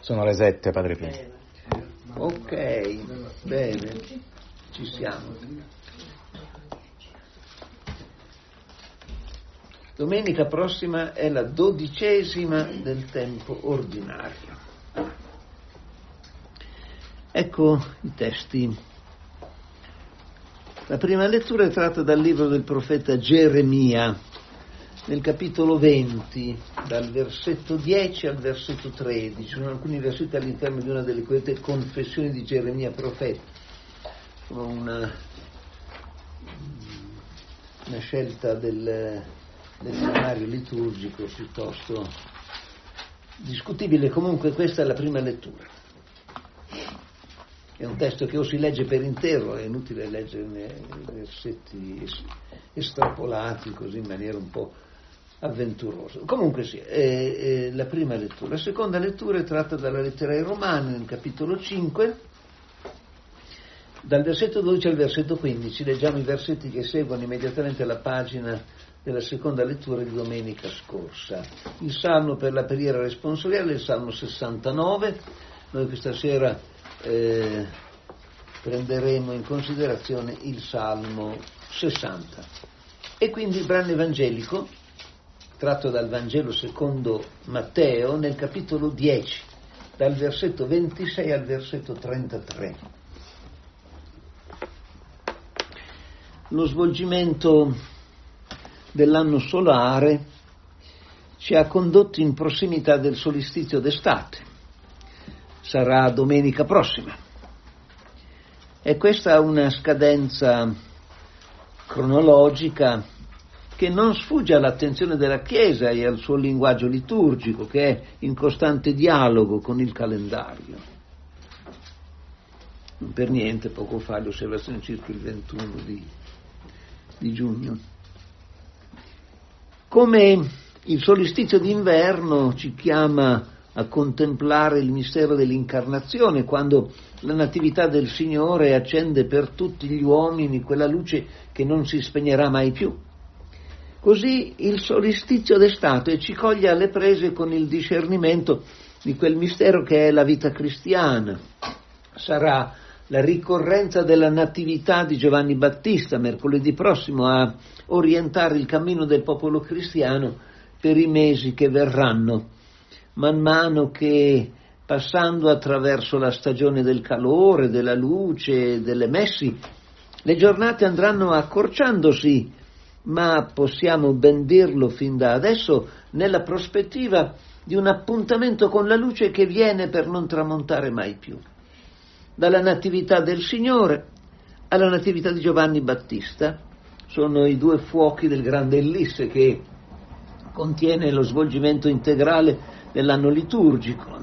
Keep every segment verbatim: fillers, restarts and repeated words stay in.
Sono le sette, Padre Pio. Ok, bene, ci siamo. Domenica prossima è la dodicesima del tempo ordinario. Ecco i testi. La prima lettura è tratta dal libro del profeta Geremia, nel capitolo venti, dal versetto dieci al versetto tredici. Sono alcuni versetti all'interno di una delle cosiddette confessioni di Geremia profeta. Sono una, una scelta del, del plenario liturgico piuttosto discutibile. Comunque questa è la prima lettura. È un testo che o si legge per intero, è inutile leggerne i versetti estrapolati così in maniera un po' avventurosa. Comunque sì, è, è la prima lettura. La seconda lettura è tratta dalla lettera ai Romani, nel capitolo cinque, dal versetto dodici al versetto quindici. Leggiamo i versetti che seguono immediatamente la pagina della seconda lettura di domenica scorsa. Il salmo per la preghiera responsoriale è il salmo sessantanove. Noi questa sera Eh, prenderemo in considerazione il Salmo sessanta. E quindi il brano evangelico tratto dal Vangelo secondo Matteo nel capitolo dieci, dal versetto ventisei al versetto trentatré. Lo svolgimento dell'anno solare ci ha condotti in prossimità del solstizio d'estate. Sarà domenica prossima. E questa è una scadenza cronologica che non sfugge all'attenzione della Chiesa e al suo linguaggio liturgico, che è in costante dialogo con il calendario. Non per niente poco fa le osservazioni circa il ventuno di, di giugno. Come il solstizio d'inverno ci chiama a contemplare il mistero dell'incarnazione, quando la natività del Signore accende per tutti gli uomini quella luce che non si spegnerà mai più. Così il solstizio d'estate ci coglie alle prese con il discernimento di quel mistero che è la vita cristiana. Sarà la ricorrenza della natività di Giovanni Battista mercoledì prossimo a orientare il cammino del popolo cristiano per i mesi che verranno, man mano che, passando attraverso la stagione del calore, della luce, delle messi, le giornate andranno accorciandosi, ma possiamo ben dirlo fin da adesso, nella prospettiva di un appuntamento con la luce che viene per non tramontare mai più. Dalla natività del Signore alla natività di Giovanni Battista sono i due fuochi del grande Ellisse che contiene lo svolgimento integrale dell'anno liturgico.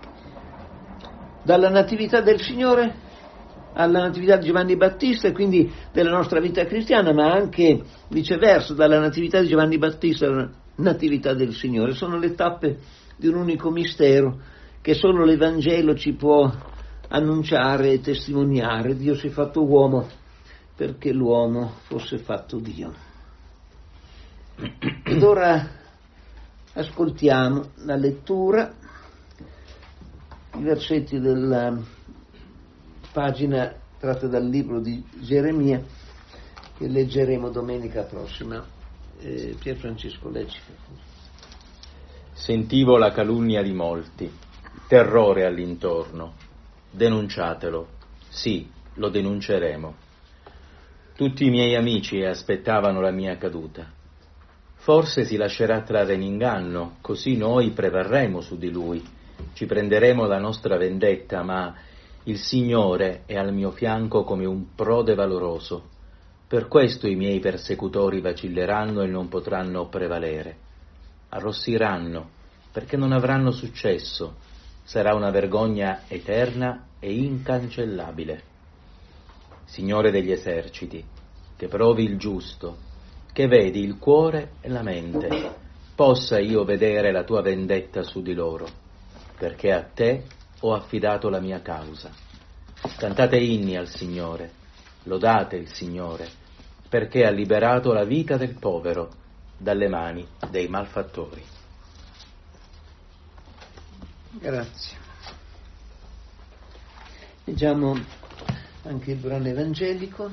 Dalla natività del Signore alla natività di Giovanni Battista e quindi della nostra vita cristiana, ma anche viceversa, dalla natività di Giovanni Battista alla natività del Signore. Sono le tappe di un unico mistero che solo l'Evangelo ci può annunciare e testimoniare. Dio si è fatto uomo perché l'uomo fosse fatto Dio. Ed ora ascoltiamo la lettura, i versetti della pagina tratta dal libro di Geremia che leggeremo domenica prossima. Eh, Pier Francesco, leggi. Sentivo la calunnia di molti, terrore all'intorno. Denunciatelo. Sì, lo denunceremo. Tutti i miei amici aspettavano la mia caduta. Forse si lascerà trarre in inganno, così noi prevarremo su di lui, ci prenderemo la nostra vendetta, ma il Signore è al mio fianco come un prode valoroso. Per questo i miei persecutori vacilleranno e non potranno prevalere. Arrossiranno, perché non avranno successo. Sarà una vergogna eterna e incancellabile. Signore degli eserciti, che provi il giusto, che vedi il cuore e la mente, possa io vedere la tua vendetta su di loro, perché a te ho affidato la mia causa. Cantate inni al Signore, lodate il Signore, perché ha liberato la vita del povero dalle mani dei malfattori. Grazie. Leggiamo anche il brano evangelico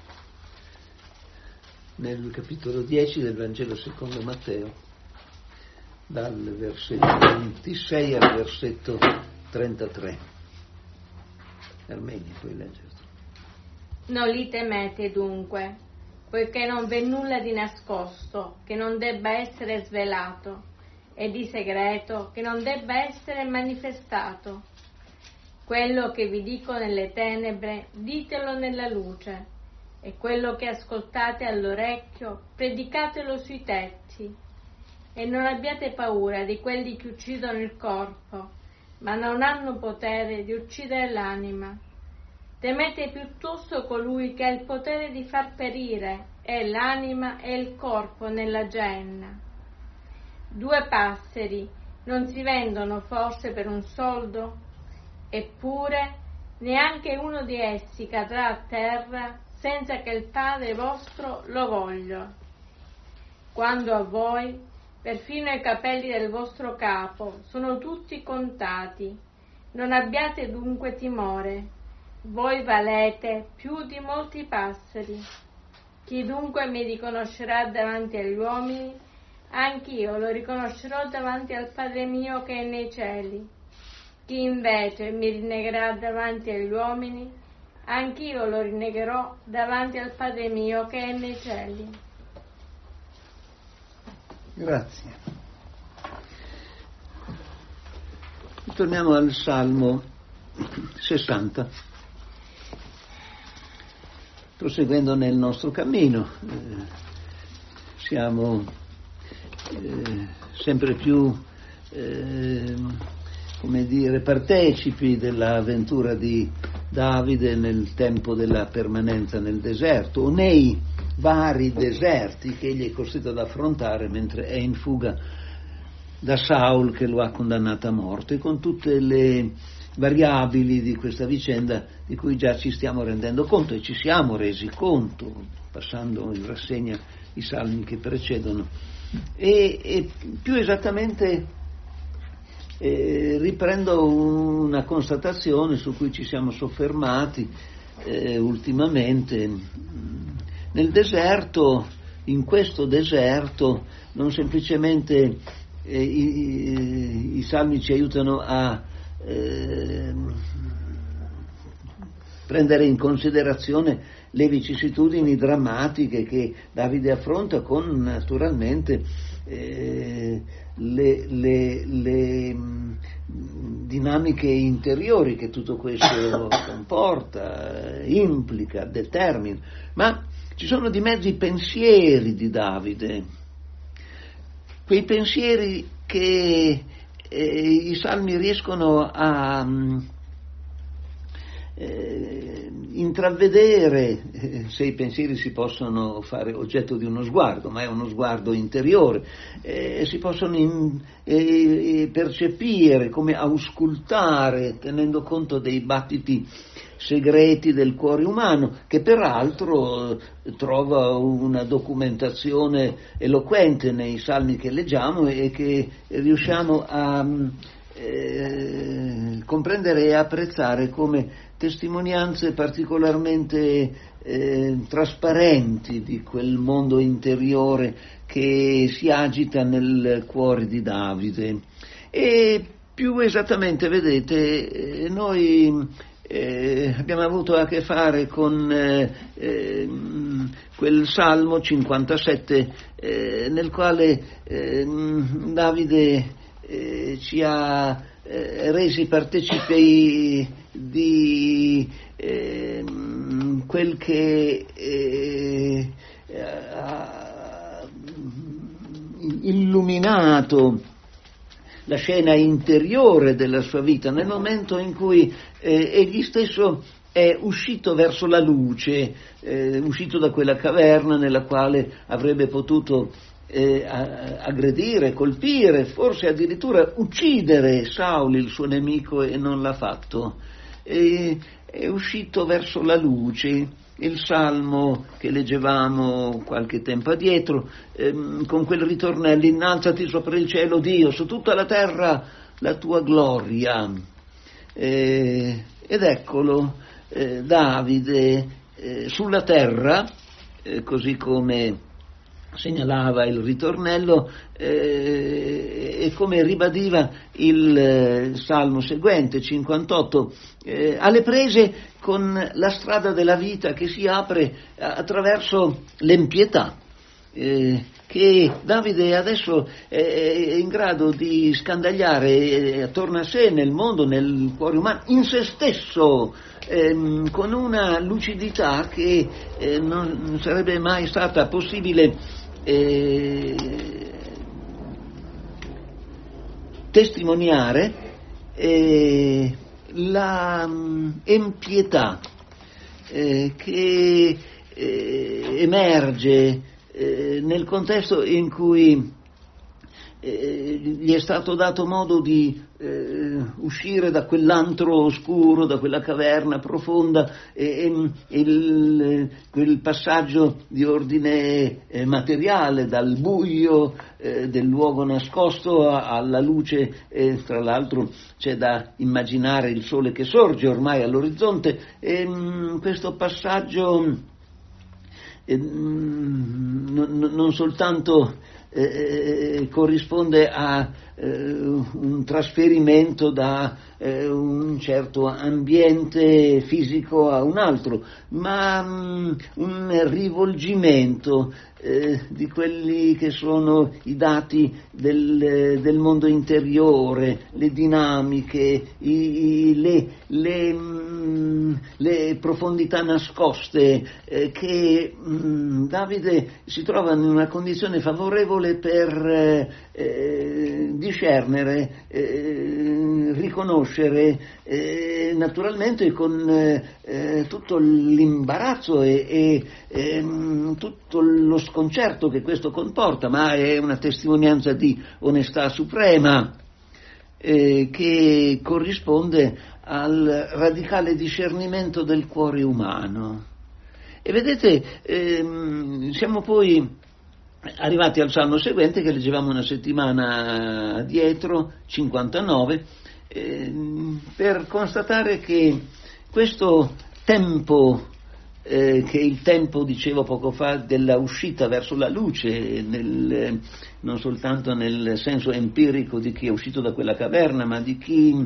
nel capitolo dieci del Vangelo secondo Matteo, dal versetto ventisei al versetto trentatré. Armenia, puoi leggere. Non li temete dunque, poiché non v'è nulla di nascosto che non debba essere svelato, e di segreto che non debba essere manifestato. Quello che vi dico nelle tenebre, ditelo nella luce, e quello che ascoltate all'orecchio, predicatelo sui tetti. E non abbiate paura di quelli che uccidono il corpo, ma non hanno potere di uccidere l'anima. Temete piuttosto colui che ha il potere di far perire e l'anima e il corpo nella genna. Due passeri non si vendono forse per un soldo? Eppure neanche uno di essi cadrà a terra senza che il Padre vostro lo voglia. Quando a voi, perfino i capelli del vostro capo sono tutti contati, non abbiate dunque timore, voi valete più di molti passeri. Chi dunque mi riconoscerà davanti agli uomini, anch'io lo riconoscerò davanti al Padre mio che è nei cieli. Chi invece mi rinnegherà davanti agli uomini, anch'io lo rinnegherò davanti al Padre mio che è nei cieli. Grazie. Torniamo al Salmo sessanta, proseguendo nel nostro cammino. Eh, siamo eh, sempre più eh, come dire, partecipi dell'avventura di Davide nel tempo della permanenza nel deserto, o nei vari deserti che egli è costretto ad affrontare mentre è in fuga da Saul che lo ha condannato a morte, con tutte le variabili di questa vicenda di cui già ci stiamo rendendo conto e ci siamo resi conto passando in rassegna i salmi che precedono. E, e più esattamente Eh, riprendo una constatazione su cui ci siamo soffermati eh, ultimamente. Nel deserto, in questo deserto, non semplicemente eh, i, i salmi ci aiutano a eh, prendere in considerazione le vicissitudini drammatiche che Davide affronta con naturalmente eh, le, le, le mh, dinamiche interiori che tutto questo comporta, implica, determina, ma ci sono di mezzo i pensieri di Davide, quei pensieri che eh, i salmi riescono a mh, Eh, intravedere, eh, se i pensieri si possono fare oggetto di uno sguardo, ma è uno sguardo interiore, eh, si possono in, eh, percepire, come auscultare, tenendo conto dei battiti segreti del cuore umano, che peraltro eh, trova una documentazione eloquente nei salmi che leggiamo e che riusciamo a eh, comprendere e apprezzare come testimonianze particolarmente eh, trasparenti di quel mondo interiore che si agita nel cuore di Davide. E più esattamente, vedete, eh, noi eh, abbiamo avuto a che fare con eh, eh, quel Salmo cinquantasette eh, nel quale eh, Davide eh, ci ha eh, resi partecipi di eh, quel che eh, ha illuminato la scena interiore della sua vita nel momento in cui eh, egli stesso è uscito verso la luce, eh, uscito da quella caverna nella quale avrebbe potuto eh, aggredire, colpire, forse addirittura uccidere Saul, il suo nemico, e non l'ha fatto. E è uscito verso la luce. Il salmo che leggevamo qualche tempo addietro, ehm, con quel ritornello: innalzati sopra il cielo, Dio, su tutta la terra la tua gloria. Eh, ed eccolo eh, Davide eh, sulla terra, eh, così come segnalava il ritornello eh, e come ribadiva il eh, salmo seguente, cinquantotto, eh, alle prese con la strada della vita che si apre attraverso l'empietà, eh, che Davide adesso è in grado di scandagliare attorno a sé, nel mondo, nel cuore umano, in se stesso, ehm, con una lucidità che eh, non sarebbe mai stata possibile Eh, testimoniare eh, la um, empietà eh, che eh, emerge eh, nel contesto in cui eh, gli è stato dato modo di eh, uscire da quell'antro oscuro, da quella caverna profonda, e, e il, quel passaggio di ordine eh, materiale, dal buio eh, del luogo nascosto a, alla luce, e tra l'altro c'è da immaginare il sole che sorge ormai all'orizzonte, e mh, questo passaggio eh, mh, non soltanto Eh, corrisponde a eh, un trasferimento da eh, un certo ambiente fisico a un altro, ma um, un rivolgimento eh, di quelli che sono i dati del, del mondo interiore, le dinamiche, i, i, le, le, mh, le profondità nascoste, eh, che mh, Davide si trova in una condizione favorevole per eh, discernere, eh, riconoscere, eh, naturalmente con eh, tutto l'imbarazzo e, e eh, tutto lo sconcerto che questo comporta, ma è una testimonianza di onestà suprema eh, che corrisponde al radicale discernimento del cuore umano. E vedete, ehm, siamo poi arrivati al salmo seguente che leggevamo una settimana addietro, cinquantanove, eh, per constatare che questo tempo, eh, che è il tempo, dicevo poco fa, della uscita verso la luce, nel, non soltanto nel senso empirico di chi è uscito da quella caverna, ma di chi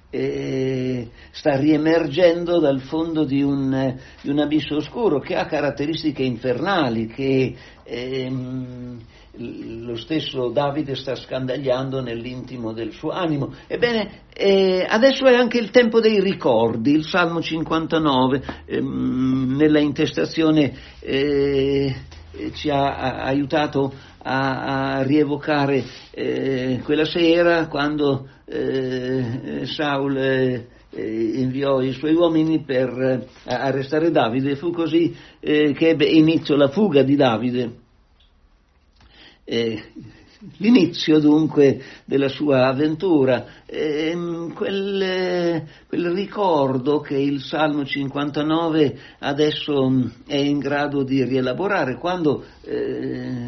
eh, sta riemergendo dal fondo di un, di un abisso oscuro che ha caratteristiche infernali, che ehm, lo stesso Davide sta scandagliando nell'intimo del suo animo. Ebbene, eh, adesso è anche il tempo dei ricordi. Il Salmo cinquantanove, ehm, nella intestazione, eh, ci ha, ha aiutato a, a rievocare eh, quella sera quando eh, Saul eh, inviò i suoi uomini per eh, arrestare Davide. Fu così eh, che ebbe inizio la fuga di Davide. Eh, l'inizio dunque della sua avventura, eh, quel, quel ricordo che il Salmo cinquantanove adesso è in grado di rielaborare, quando eh,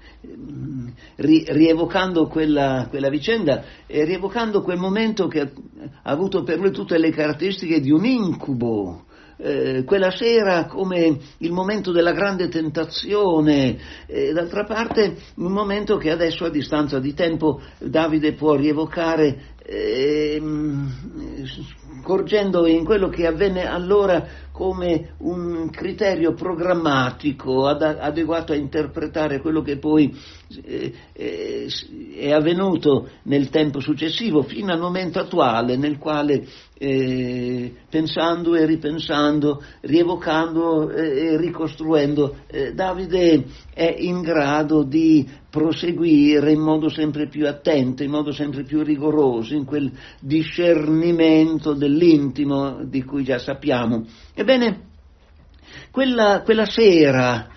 ri, rievocando quella, quella vicenda e rievocando quel momento che ha, ha avuto per lui tutte le caratteristiche di un incubo. Eh, quella sera come il momento della grande tentazione, eh, d'altra parte un momento che adesso a distanza di tempo Davide può rievocare, eh, scorgendo in quello che avvenne allora come un criterio programmatico ad, adeguato a interpretare quello che poi eh, eh, è avvenuto nel tempo successivo fino al momento attuale, nel quale eh, pensando e ripensando, rievocando e eh, ricostruendo, eh, Davide è in grado di proseguire in modo sempre più attento, in modo sempre più rigoroso, in quel discernimento dell'intimo di cui già sappiamo. Ebbene, quella, quella sera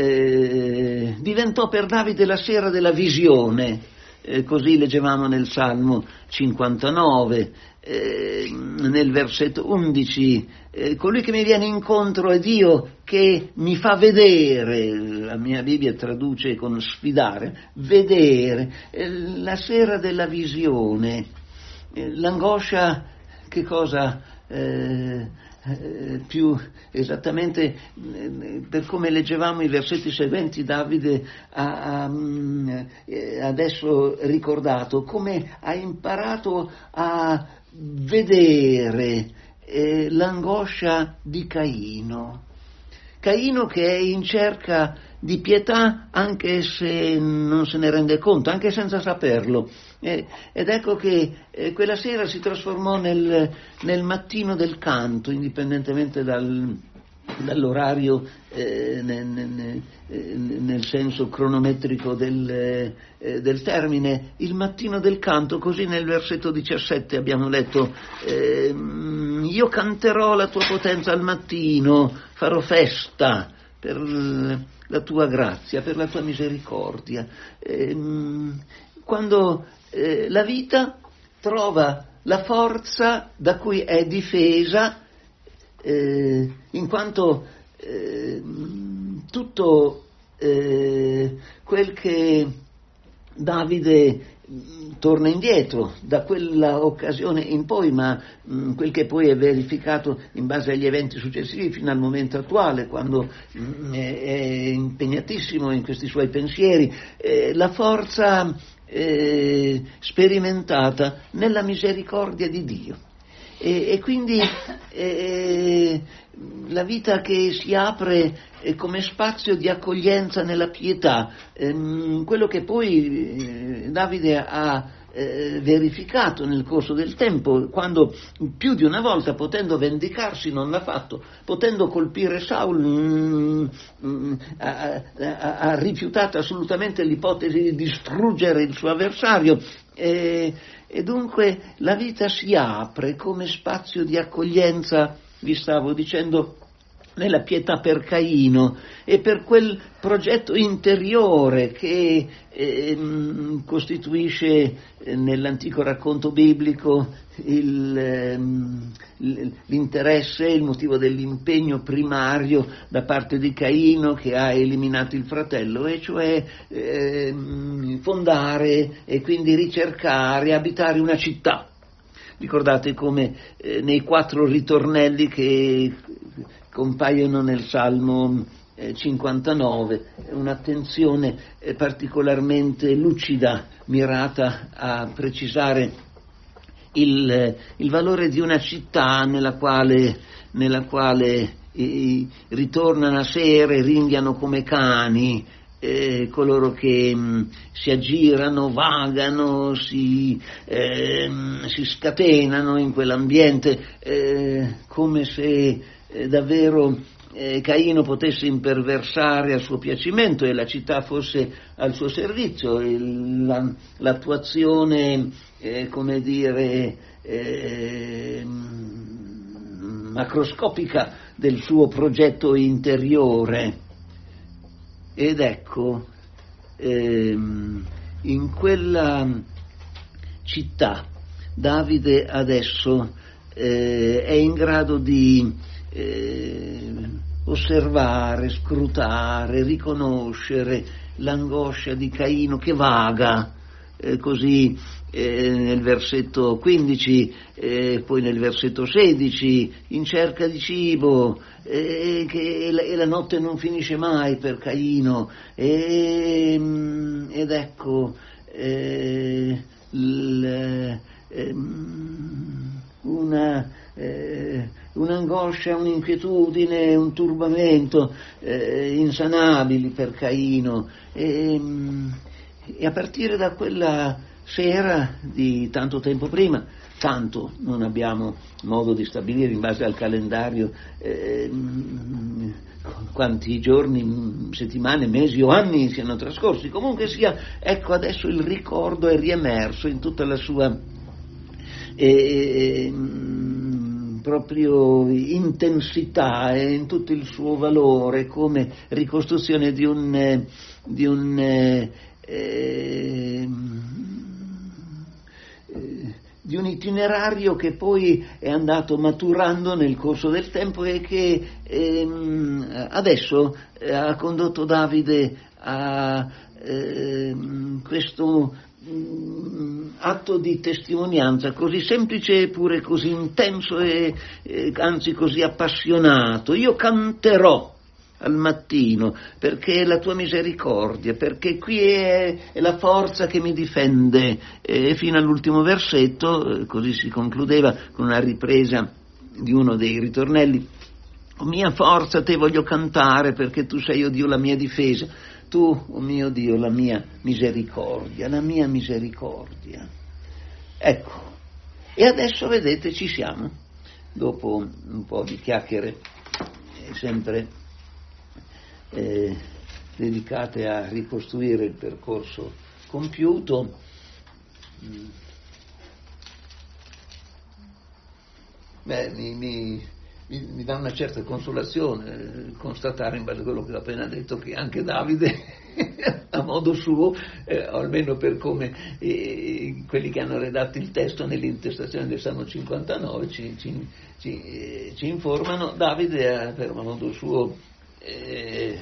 eh, diventò per Davide la sera della visione, eh, così leggevamo nel Salmo cinquantanove, eh, nel versetto undici, eh, colui che mi viene incontro è Dio che mi fa vedere, la mia Bibbia traduce con sfidare, vedere, eh, la sera della visione, eh, l'angoscia che cosa eh, eh, più esattamente eh, per come leggevamo i versetti seguenti, Davide ha, ha eh, adesso ricordato come ha imparato a vedere eh, l'angoscia di Caino. Caino che è in cerca di pietà anche se non se ne rende conto, anche senza saperlo. Eh, ed ecco che eh, quella sera si trasformò nel, nel mattino del canto, indipendentemente dal, dall'orario eh, nel, nel, nel senso cronometrico del, eh, del termine, il mattino del canto. Così nel versetto diciassette abbiamo letto eh, io canterò la tua potenza al mattino, farò festa per la tua grazia, per la tua misericordia. Eh, quando eh, la vita trova la forza da cui è difesa, eh, in quanto eh, tutto eh, quel che Davide torna indietro da quella occasione in poi, ma mh, quel che poi è verificato in base agli eventi successivi fino al momento attuale, quando mh, è, è impegnatissimo in questi suoi pensieri, eh, la forza eh, sperimentata nella misericordia di Dio. E, e quindi eh, la vita che si apre eh, come spazio di accoglienza nella pietà, ehm, quello che poi eh, Davide ha eh, verificato nel corso del tempo, quando più di una volta, potendo vendicarsi, non l'ha fatto, potendo colpire Saul, mm, mm, ha, ha, ha rifiutato assolutamente l'ipotesi di distruggere il suo avversario. Eh, E dunque la vita si apre come spazio di accoglienza, vi stavo dicendo, nella pietà per Caino e per quel progetto interiore che eh, costituisce eh, nell'antico racconto biblico il, eh, l'interesse, il motivo dell'impegno primario da parte di Caino, che ha eliminato il fratello, e cioè eh, fondare e quindi ricercare, abitare una città. Ricordate come eh, nei quattro ritornelli che compaiono nel Salmo eh, cinquantanove, un'attenzione eh, particolarmente lucida, mirata a precisare il, il valore di una città nella quale, nella quale eh, ritornano a sera e ringhiano come cani eh, coloro che mh, si aggirano, vagano, si, eh, si scatenano in quell'ambiente, eh, come se eh, davvero eh, Caino potesse imperversare a suo piacimento e la città fosse al suo servizio. Il, la, l'attuazione, eh, come dire, eh, macroscopica del suo progetto interiore. Ed ecco, ehm, in quella città Davide adesso eh, è in grado di eh, osservare, scrutare, riconoscere l'angoscia di Caino che vaga, eh, così eh, nel versetto quindici, eh, poi nel versetto sedici, in cerca di cibo, eh, che, e, la, e la notte non finisce mai per Caino, e, ed ecco eh, l, eh, una eh, un'angoscia, un'inquietudine, un turbamento eh, insanabili per Caino, e, e a partire da quella sera di tanto tempo prima, tanto non abbiamo modo di stabilire in base al calendario eh, quanti giorni, settimane, mesi o anni siano trascorsi, comunque sia, ecco adesso il ricordo è riemerso in tutta la sua eh, proprio intensità e in tutto il suo valore, come ricostruzione di un di un eh, eh, di un itinerario che poi è andato maturando nel corso del tempo e che ehm, adesso eh, ha condotto Davide a ehm, questo mh, atto di testimonianza così semplice eppure così intenso e, e anzi così appassionato. Io canterò al mattino perché è la tua misericordia, perché qui è, è la forza che mi difende, e fino all'ultimo versetto, così si concludeva con una ripresa di uno dei ritornelli: o mia forza, te voglio cantare perché tu sei, o Dio, la mia difesa, tu, o mio Dio, la mia misericordia, la mia misericordia. Ecco, e adesso vedete ci siamo, dopo un po' di chiacchiere eh, sempre Eh, dedicate a ricostruire il percorso compiuto. Beh, mi, mi, mi, mi dà una certa consolazione eh, constatare, in base a quello che ho appena detto, che anche Davide a modo suo, eh, almeno per come eh, quelli che hanno redatto il testo nell'intestazione del Salmo cinquantanove ci, ci, ci, eh, ci informano, Davide per modo suo Eh,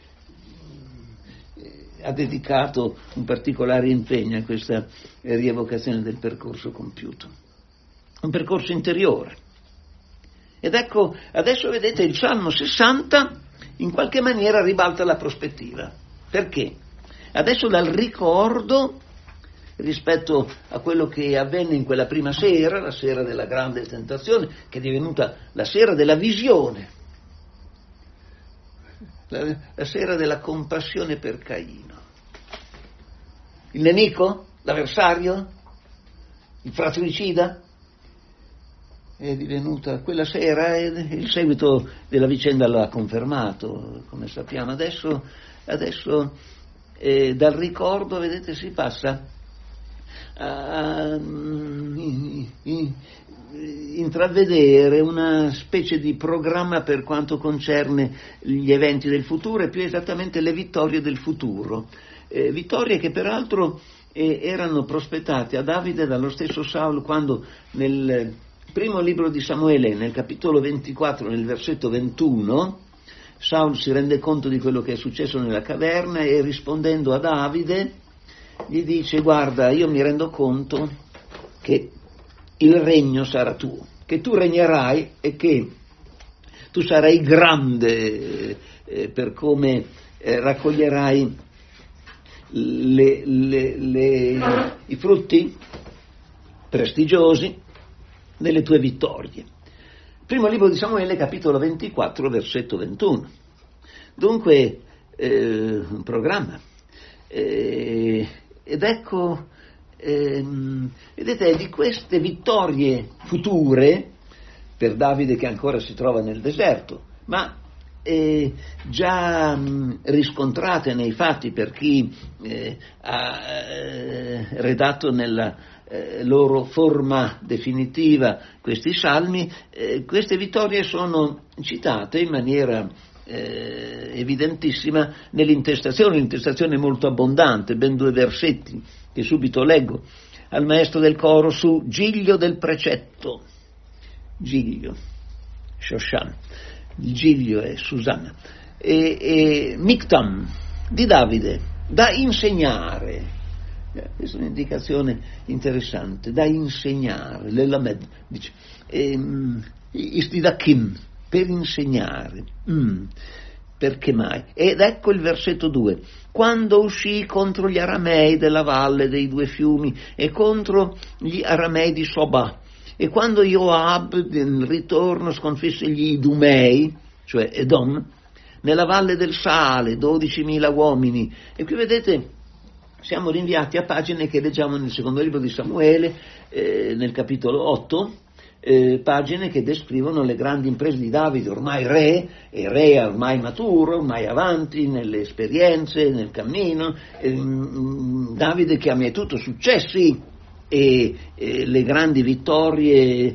ha dedicato un particolare impegno a questa rievocazione del percorso compiuto, un percorso interiore. Ed ecco, adesso vedete il Salmo sessanta in qualche maniera ribalta la prospettiva. Perché? Adesso dal ricordo rispetto a quello che avvenne in quella prima sera, la sera della grande tentazione, che è divenuta la sera della visione, La, la sera della compassione per Caino. Il nemico? L'avversario? Il fratricida? È divenuta quella sera, e il seguito della vicenda l'ha confermato, come sappiamo. Adesso, adesso eh, dal ricordo, vedete, si passa a in, in, intravedere una specie di programma per quanto concerne gli eventi del futuro, e più esattamente le vittorie del futuro, eh, vittorie che peraltro eh, erano prospettate a Davide dallo stesso Saulo, quando nel primo libro di Samuele, nel capitolo ventiquattro, nel versetto ventuno, Saulo si rende conto di quello che è successo nella caverna e, rispondendo a Davide, gli dice: guarda, io mi rendo conto che il regno sarà tuo, che tu regnerai e che tu sarai grande eh, per come eh, raccoglierai le, le, le, i frutti prestigiosi delle tue vittorie. Primo libro di Samuele, capitolo ventiquattro, versetto ventuno. Dunque, eh, un programma. Eh, ed ecco, eh, vedete, di queste vittorie future, per Davide che ancora si trova nel deserto, ma eh, già mh, riscontrate nei fatti per chi eh, ha eh, redatto nella eh, loro forma definitiva questi salmi, eh, queste vittorie sono citate in maniera eh, evidentissima nell'intestazione, l'intestazione è molto abbondante, ben due versetti che subito leggo al maestro del coro su Giglio del precetto. Giglio, Shoshan, il Giglio è Susanna, e, e Mictam di Davide, da insegnare. Questa è un'indicazione interessante, da insegnare, l'Elamed, dice, ehm, Istidakim, per insegnare. Mm, perché mai? Ed ecco il versetto due. Quando uscì contro gli aramei della valle dei due fiumi e contro gli aramei di Soba, e quando Joab nel ritorno sconfisse gli Idumei, cioè Edom, nella valle del Sale, dodicimila uomini. E qui vedete, siamo rinviati a pagine che leggiamo nel secondo libro di Samuele, eh, nel capitolo otto, eh, pagine che descrivono le grandi imprese di Davide, ormai re, e re ormai maturo, ormai avanti nelle esperienze, nel cammino, eh, Davide che ha mietuto successi e, e le grandi vittorie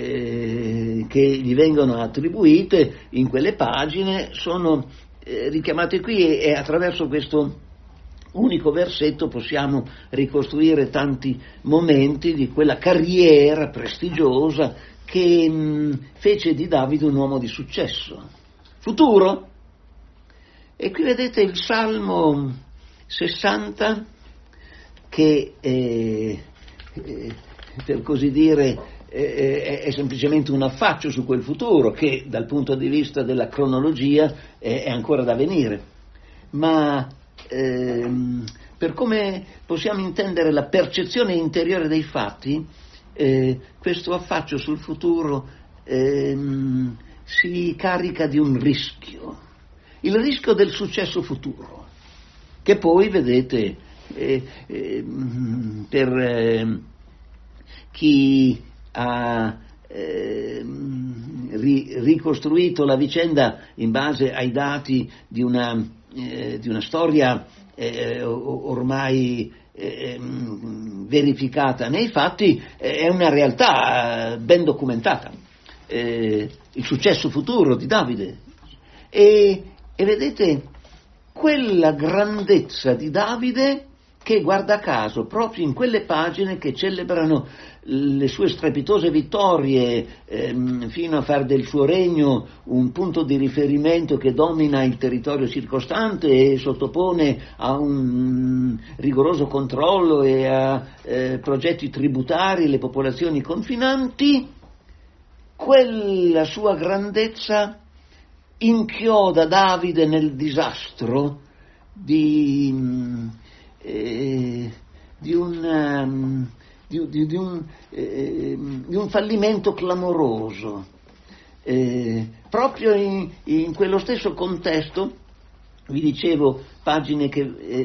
eh, che gli vengono attribuite in quelle pagine sono eh, richiamate qui, e, e attraverso questo unico versetto possiamo ricostruire tanti momenti di quella carriera prestigiosa che mh, fece di Davide un uomo di successo futuro. E qui vedete il Salmo sessanta che eh, eh, per così dire eh, è semplicemente un affaccio su quel futuro che dal punto di vista della cronologia eh, è ancora da venire, ma ehm, per come possiamo intendere la percezione interiore dei fatti, eh, questo affaccio sul futuro ehm, si carica di un rischio, il rischio del successo futuro, che poi, vedete, eh, eh, per eh, chi ha eh, ri, ricostruito la vicenda in base ai dati di una, eh, di una storia eh, ormai eh, verificata nei fatti, è una realtà ben documentata, eh, il successo futuro di Davide. E, e vedete quella grandezza di Davide che, guarda caso, proprio in quelle pagine che celebrano le sue strepitose vittorie ehm, fino a far del suo regno un punto di riferimento che domina il territorio circostante e sottopone a un rigoroso controllo e a eh, progetti tributari le popolazioni confinanti, quella sua grandezza inchioda Davide nel disastro di, eh, di, un, um, di, di, di, un, eh, di un fallimento clamoroso. Eh, proprio in, in quello stesso contesto, vi dicevo, pagine che eh,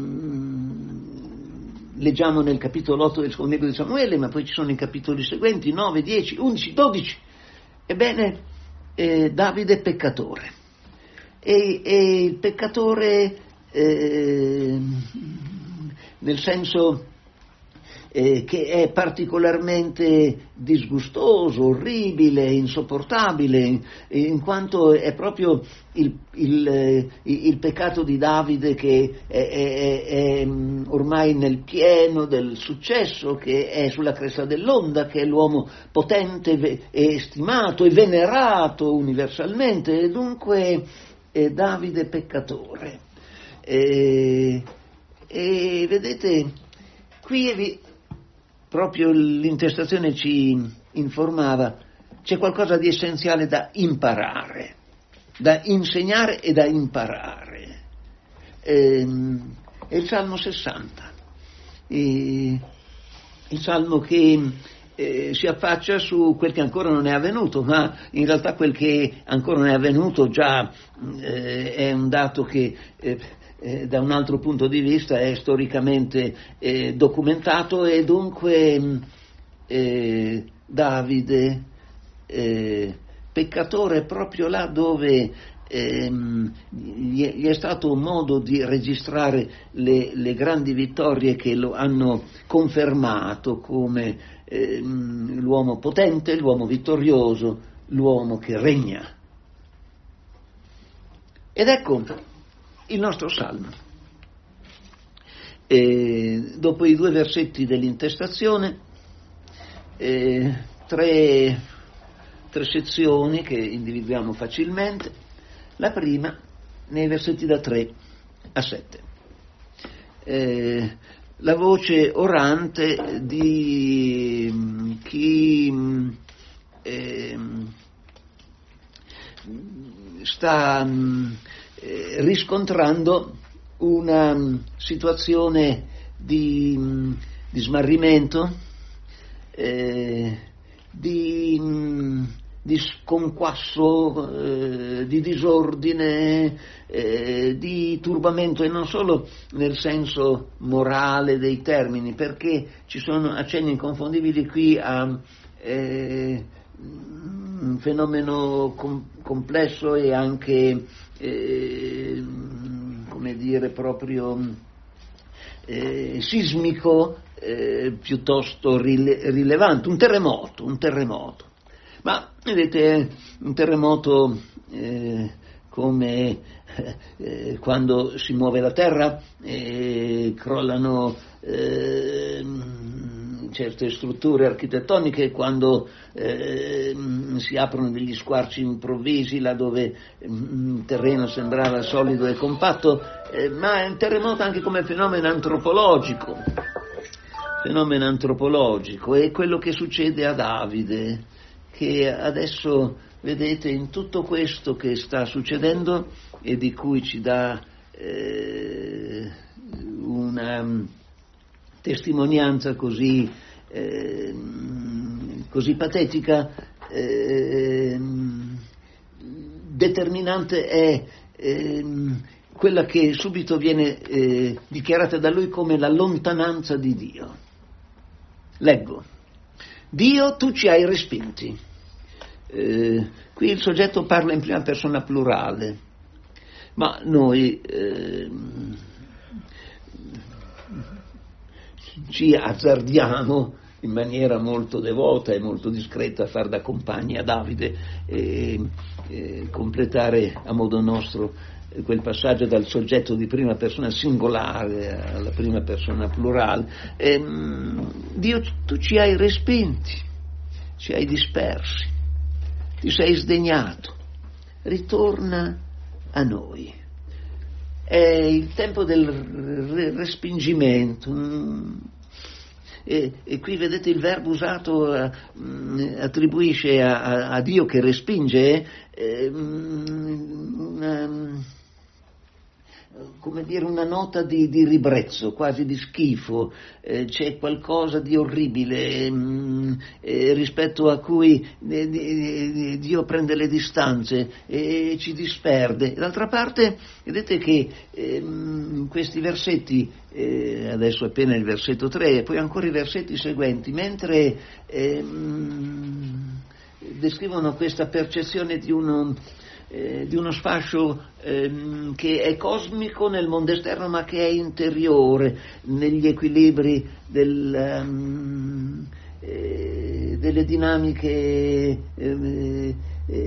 leggiamo nel capitolo otto del secondo libro di Samuele, ma poi ci sono i capitoli seguenti, nove, dieci, undici, dodici. Ebbene, Eh, Davide è peccatore e, e il peccatore eh, nel senso eh, che è particolarmente disgustoso, orribile, insopportabile, in quanto è proprio il, il, il peccato di Davide che è, è, è ormai nel pieno del successo, che è sulla cresta dell'onda, che è l'uomo potente e stimato e venerato universalmente, e dunque è Davide peccatore. E, e vedete, qui proprio l'intestazione ci informava, c'è qualcosa di essenziale da imparare, da insegnare e da imparare. Ehm, è il Salmo sessanta, e, il Salmo che eh, si affaccia su quel che ancora non è avvenuto, ma in realtà quel che ancora non è avvenuto già eh, è un dato che eh, Eh, da un altro punto di vista è storicamente eh, documentato, e dunque eh, Davide eh, peccatore proprio là dove ehm, gli, è, gli è stato un modo di registrare le, le grandi vittorie che lo hanno confermato come ehm, l'uomo potente, l'uomo vittorioso, l'uomo che regna. Ed ecco il nostro salmo. E dopo i due versetti dell'intestazione, eh, tre, tre sezioni che individuiamo facilmente. La prima nei versetti da tre a sette. Eh, la voce orante di chi eh, sta eh, riscontrando una situazione di, di smarrimento, eh, di, di sconquasso, eh, di disordine, eh, di turbamento, e non solo nel senso morale dei termini, perché ci sono accenni inconfondibili qui a eh, un fenomeno com- complesso e anche eh, come dire proprio eh, sismico, eh, piuttosto rile- rilevante, un terremoto, un terremoto. Ma vedete, un terremoto eh, come eh, quando si muove la terra, eh, crollano eh, certe strutture architettoniche, quando eh, si aprono degli squarci improvvisi là dove il terreno sembrava solido e compatto, eh, ma è un terremoto anche come fenomeno antropologico, fenomeno antropologico, è quello che succede a Davide, che adesso, vedete, in tutto questo che sta succedendo e di cui ci dà eh, una testimonianza così, eh, così patetica, eh, determinante è eh, quella che subito viene eh, dichiarata da lui come la lontananza di Dio. Leggo: Dio, tu ci hai respinti. Eh, qui il soggetto parla in prima persona plurale, ma noi eh, ci azzardiamo in maniera molto devota e molto discreta a far da compagni a Davide e, e completare a modo nostro quel passaggio dal soggetto di prima persona singolare alla prima persona plurale. E, Dio, tu ci hai respinti, ci hai dispersi, ti sei sdegnato, ritorna a noi. È il tempo del respingimento. E, e qui vedete il verbo usato uh, attribuisce a, a, a Dio che respinge eh, una, come dire, una nota di, di ribrezzo, quasi di schifo, eh, c'è qualcosa di orribile mh, eh, rispetto a cui eh, eh, Dio prende le distanze e ci disperde. D'altra parte vedete che eh, questi versetti, eh, adesso appena il versetto tre e poi ancora i versetti seguenti, mentre eh, mh, descrivono questa percezione di uno Eh, di uno sfascio ehm, che è cosmico nel mondo esterno ma che è interiore negli equilibri del, um, eh, delle dinamiche eh,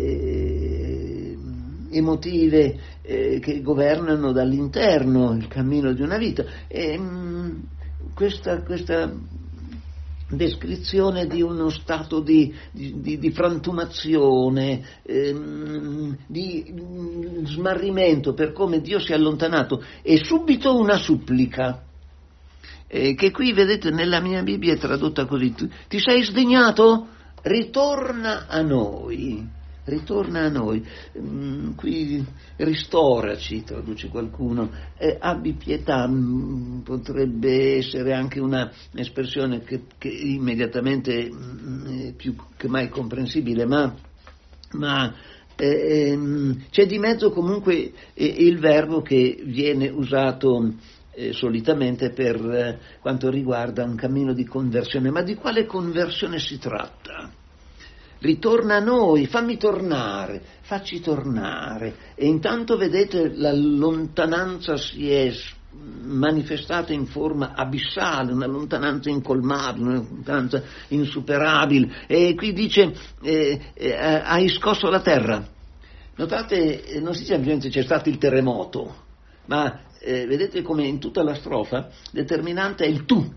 eh, emotive eh, che governano dall'interno il cammino di una vita. E, mh, questa, questa descrizione di uno stato di, di, di frantumazione, ehm, di smarrimento per come Dio si è allontanato, e subito una supplica, eh, che qui vedete nella mia Bibbia è tradotta così: ti sei sdegnato? Ritorna a noi. Ritorna a noi. Mm, qui ristoraci, traduce qualcuno, eh, abbi pietà, mm, potrebbe essere anche una espressione che, che immediatamente mm, è più che mai comprensibile, ma, ma eh, c'è di mezzo comunque eh, il verbo che viene usato eh, solitamente per eh, quanto riguarda un cammino di conversione. Ma di quale conversione si tratta? Ritorna a noi, fammi tornare, facci tornare. E intanto vedete la lontananza si è manifestata in forma abissale, una lontananza incolmabile, una lontananza insuperabile. E qui dice eh, eh, hai scosso la terra. Notate, non si dice semplicemente c'è stato il terremoto, ma eh, vedete come in tutta la strofa determinante è il tu.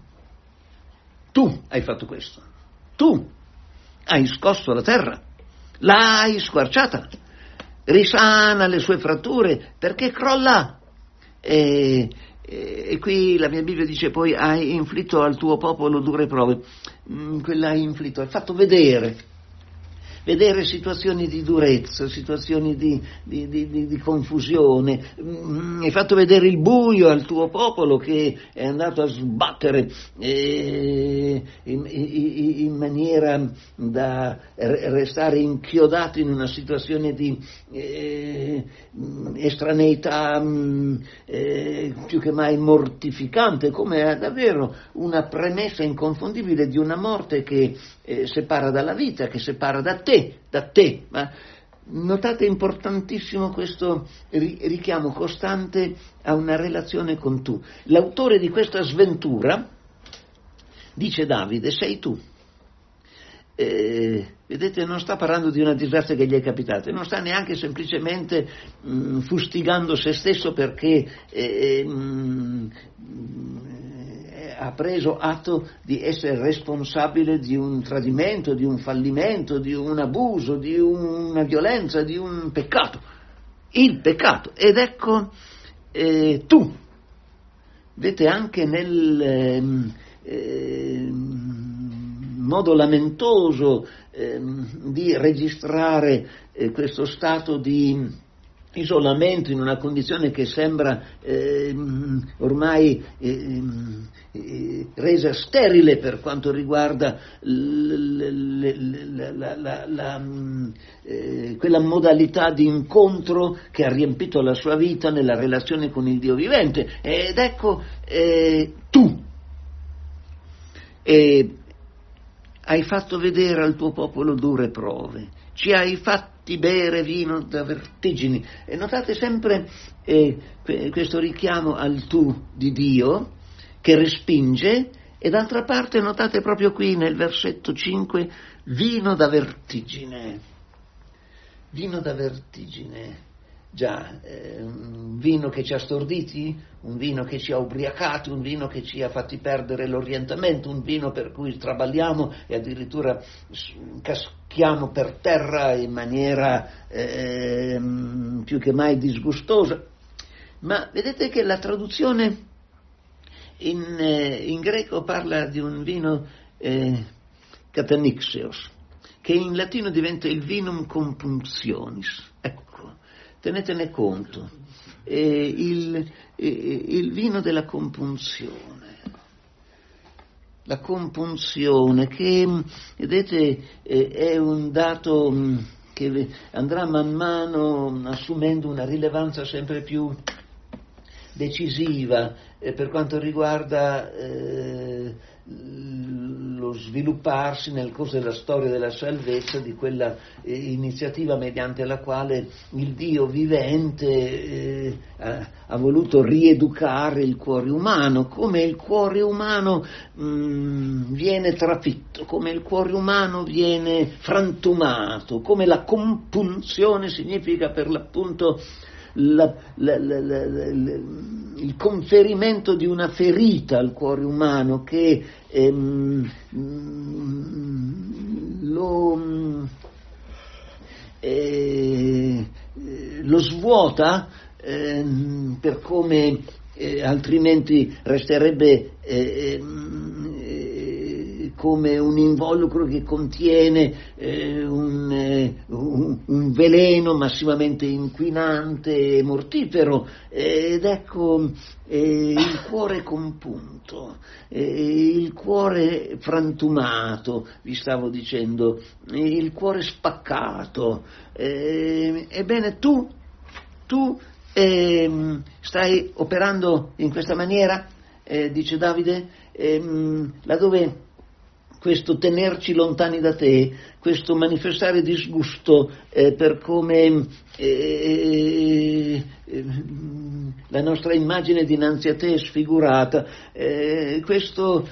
Tu hai fatto questo, tu hai scosso la terra, l'hai squarciata, risana le sue fratture perché crolla. E, e, e qui la mia Bibbia dice poi hai inflitto al tuo popolo dure prove. Mm, quella hai inflitto, hai fatto vedere. Vedere situazioni di durezza, situazioni di, di, di, di confusione, mm, hai fatto vedere il buio al tuo popolo che è andato a sbattere eh, in, in, in maniera da restare inchiodato in una situazione di eh, estraneità mh, eh, più che mai mortificante, come davvero una premessa inconfondibile di una morte che eh, separa dalla vita, che separa da te, da te. Ma notate, importantissimo questo richiamo costante a una relazione con tu. L'autore di questa sventura, dice Davide, sei tu. Eh, vedete, non sta parlando di una disgrazia che gli è capitata, non sta neanche semplicemente mh, fustigando se stesso perché eh, mh, ha preso atto di essere responsabile di un tradimento, di un fallimento, di un abuso, di una violenza, di un peccato, il peccato. Ed ecco eh, tu, vedete, anche nel, eh, modo lamentoso eh, di registrare eh, questo stato di isolamento in una condizione che sembra eh, ormai eh, eh, resa sterile per quanto riguarda l- l- la, la, la, la, eh, quella modalità di incontro che ha riempito la sua vita nella relazione con il Dio vivente. Ed ecco, eh, tu eh, hai fatto vedere al tuo popolo dure prove, ci hai fatti bere vino da vertigini. E notate sempre eh, questo richiamo al tu di Dio che respinge, e d'altra parte notate proprio qui nel versetto cinque, vino da vertigine. Vino da vertigine. Già, eh, un vino che ci ha storditi, un vino che ci ha ubriacati, un vino che ci ha fatti perdere l'orientamento, un vino per cui traballiamo e addirittura caschiamo per terra in maniera eh, più che mai disgustosa. Ma vedete che la traduzione in, eh, in greco parla di un vino eh, katanixios, che in latino diventa il vinum compunctionis. Ecco, tenetene conto, eh, il, eh, il vino della compunzione, la compunzione che, vedete, eh, è un dato mh, che andrà man mano assumendo una rilevanza sempre più decisiva eh, per quanto riguarda eh, lo svilupparsi nel corso della storia della salvezza di quella eh, iniziativa mediante la quale il Dio vivente eh, ha, ha voluto rieducare il cuore umano, come il cuore umano mh, viene trafitto, come il cuore umano viene frantumato, come la compunzione significa per l'appunto La, la, la, la, la, il conferimento di una ferita al cuore umano che ehm, lo, eh, lo svuota eh, per come eh, altrimenti resterebbe eh, eh, come un involucro che contiene eh, un, eh, un, un veleno massimamente inquinante e mortifero, ed ecco eh, il cuore compunto, eh, il cuore frantumato, vi stavo dicendo, il cuore spaccato. Eh, ebbene tu, tu eh, stai operando in questa maniera, eh, dice Davide, eh, laddove questo tenerci lontani da te, questo manifestare disgusto eh, per come eh, eh, la nostra immagine dinanzi a te è sfigurata, eh, questo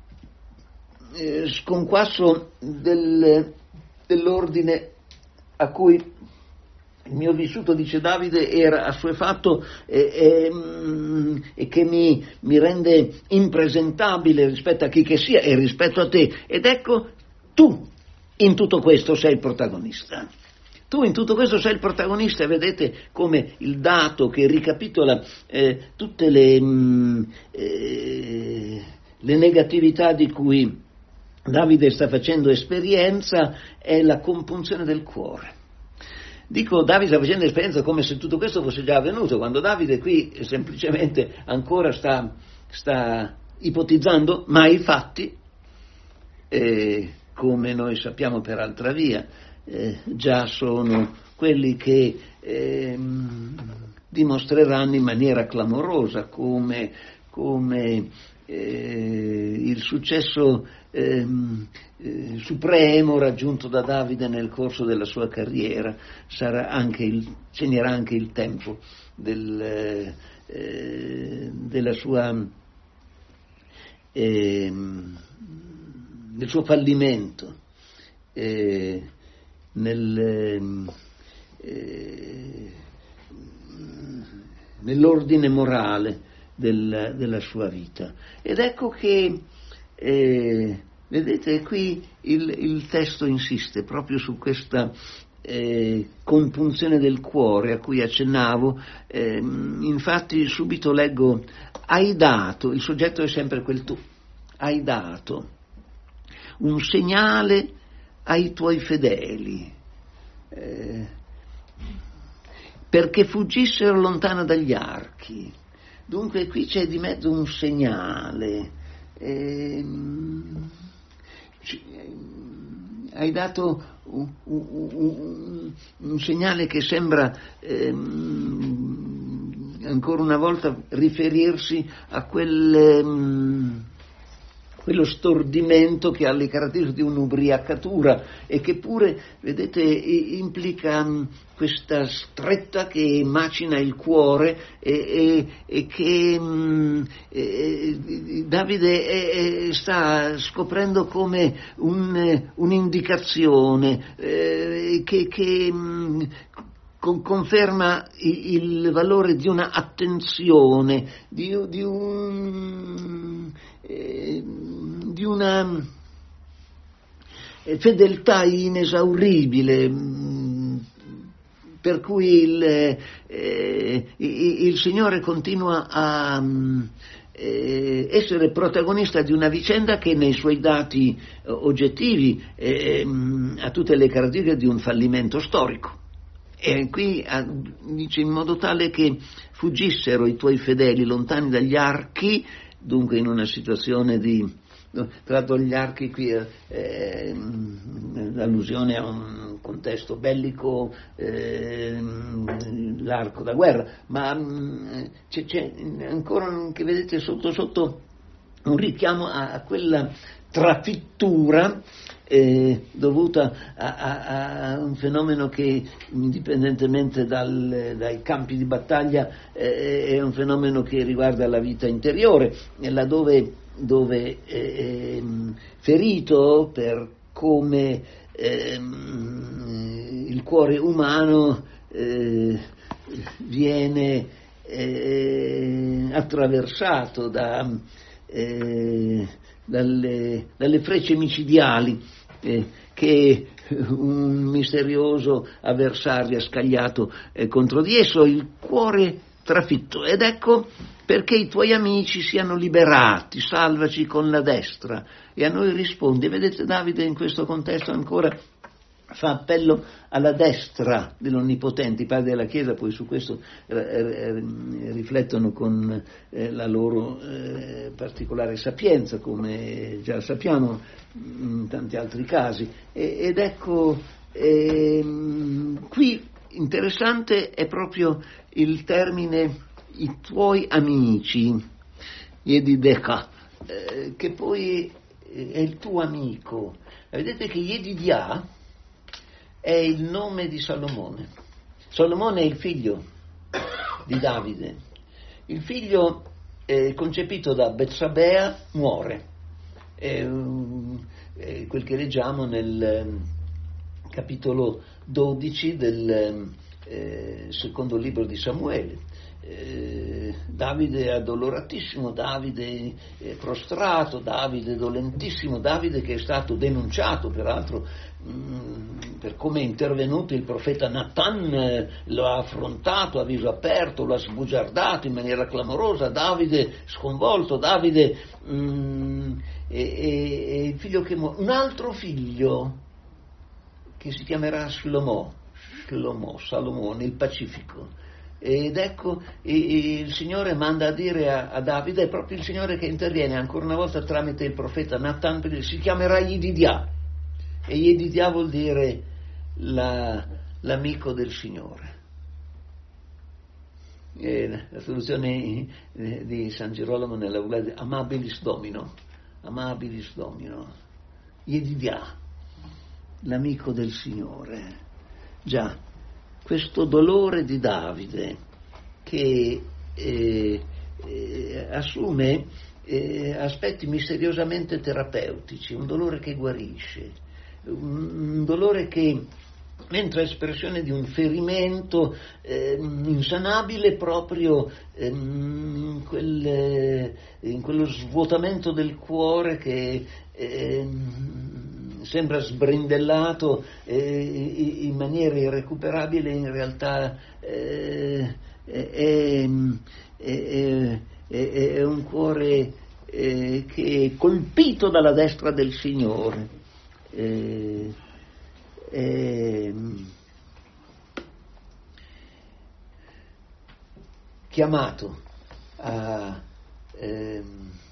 eh, sconquasso del, dell'ordine a cui il mio vissuto, dice Davide, era assuefatto e, e, e che mi, mi rende impresentabile rispetto a chi che sia e rispetto a te. Ed ecco, tu in tutto questo sei il protagonista. Tu in tutto questo sei il protagonista, e vedete come il dato che ricapitola eh, tutte le, mh, eh, le negatività di cui Davide sta facendo esperienza è la compunzione del cuore. Dico, Davide sta facendo esperienza come se tutto questo fosse già avvenuto, quando Davide qui semplicemente ancora sta, sta ipotizzando, ma i fatti, eh, come noi sappiamo per altra via, eh, già sono quelli che eh, dimostreranno in maniera clamorosa come, come eh, il successo eh, eh, supremo raggiunto da Davide nel corso della sua carriera sarà anche il, segnerà anche il tempo del, eh, della sua eh, del suo fallimento eh, nel, eh, nell'ordine morale del, della sua vita. Ed ecco che eh, vedete qui il, il testo insiste proprio su questa eh, compunzione del cuore a cui accennavo. Eh, infatti subito leggo: hai dato, il soggetto è sempre quel tu, hai dato un segnale ai tuoi fedeli, eh, perché fuggissero lontano dagli archi. Dunque qui c'è di mezzo un segnale. Eh, hai dato un, un, un, un segnale che sembra ehm, ancora una volta riferirsi a quel, ehm, quello stordimento che ha le caratteristiche di un'ubriacatura e che pure, vedete, implica questa stretta che macina il cuore e, e, e che mh, e, Davide è, è, sta scoprendo come un, un'indicazione eh, che, che mh, conferma il valore di una attenzione, di, di, un, eh, di una fedeltà inesauribile, per cui il, eh, il Signore continua a eh, essere protagonista di una vicenda che nei suoi dati oggettivi eh, ha tutte le caratteristiche di un fallimento storico. E qui dice in modo tale che fuggissero i tuoi fedeli lontani dagli archi, dunque in una situazione di... Tra l'altro gli archi qui è eh, l'allusione a un contesto bellico, eh, l'arco da guerra, ma c'è, c'è ancora che vedete sotto sotto un richiamo a, a quella trafittura eh, dovuta a, a, a un fenomeno che indipendentemente dal, dai campi di battaglia eh, è un fenomeno che riguarda la vita interiore, laddove dove eh, ferito per come eh, il cuore umano eh, viene eh, attraversato da eh, Dalle, dalle frecce micidiali eh, che un misterioso avversario ha scagliato eh, contro di esso, il cuore trafitto. Ed ecco perché i tuoi amici siano liberati, salvaci con la destra. E a noi risponde, vedete, Davide in questo contesto ancora fa appello alla destra dell'Onnipotente. I padri della Chiesa poi su questo eh, riflettono con eh, la loro eh, particolare sapienza, come già sappiamo in tanti altri casi. E, ed ecco, ehm, qui interessante è proprio il termine i tuoi amici, Yedidecha, eh, che poi è il tuo amico. Vedete che Yedidia è il nome di Salomone. Salomone è il figlio di Davide. Il figlio eh, concepito da Betsabea muore. È, è quel che leggiamo nel eh, capitolo dodici del eh, secondo libro di Samuele. Eh, Davide è addoloratissimo, Davide è prostrato, Davide è dolentissimo, Davide che è stato denunciato peraltro mh, per come è intervenuto il profeta Natan, eh, lo ha affrontato a viso aperto, lo ha sbugiardato in maniera clamorosa, Davide sconvolto, Davide mh, è, è, è il figlio che muore. Un altro figlio che si chiamerà Shlomo, Shlomo, Salomone, il Pacifico. Ed ecco, il Signore manda a dire a, a Davide, è proprio il Signore che interviene ancora una volta tramite il profeta Natan, perché si chiamerà Yedidia, e Yedidia vuol dire la, l'amico del Signore. E la traduzione di San Girolamo nella Vulgata, amabilis domino, amabilis domino, Yedidia, l'amico del Signore. Già, questo dolore di Davide che eh, eh, assume eh, aspetti misteriosamente terapeutici, un dolore che guarisce, un, un dolore che mentre espressione di un ferimento eh, insanabile proprio eh, in, quel, in quello svuotamento del cuore che eh, sembra sbrindellato eh, in maniera irrecuperabile, in realtà eh, è, è, è, è un cuore eh, che colpito dalla destra del Signore, eh, eh, chiamato a eh,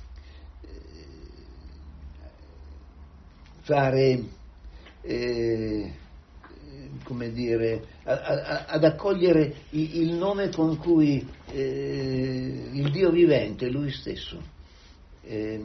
fare, eh, come dire, a, a, ad accogliere il, il nome con cui eh, il Dio vivente, Lui stesso, eh,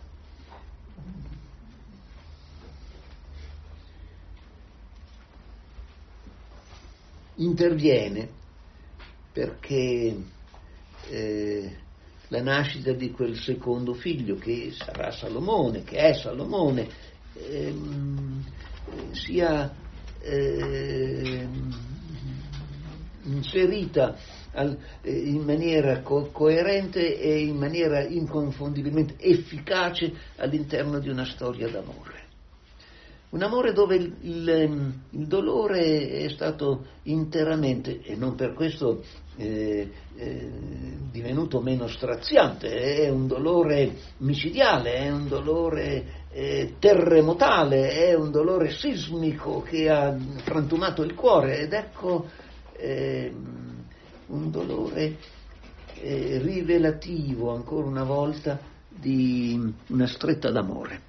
interviene perché eh, la nascita di quel secondo figlio, che sarà Salomone, che è Salomone, ehm, sia ehm, inserita al, eh, in maniera co- coerente e in maniera inconfondibilmente efficace all'interno di una storia d'amore. Un amore dove il, il, il dolore è stato interamente, e non per questo eh, eh, divenuto meno straziante, è un dolore micidiale, è un dolore eh, terremotale, è un dolore sismico che ha frantumato il cuore, ed ecco eh, un dolore eh, rivelativo ancora una volta di una stretta d'amore.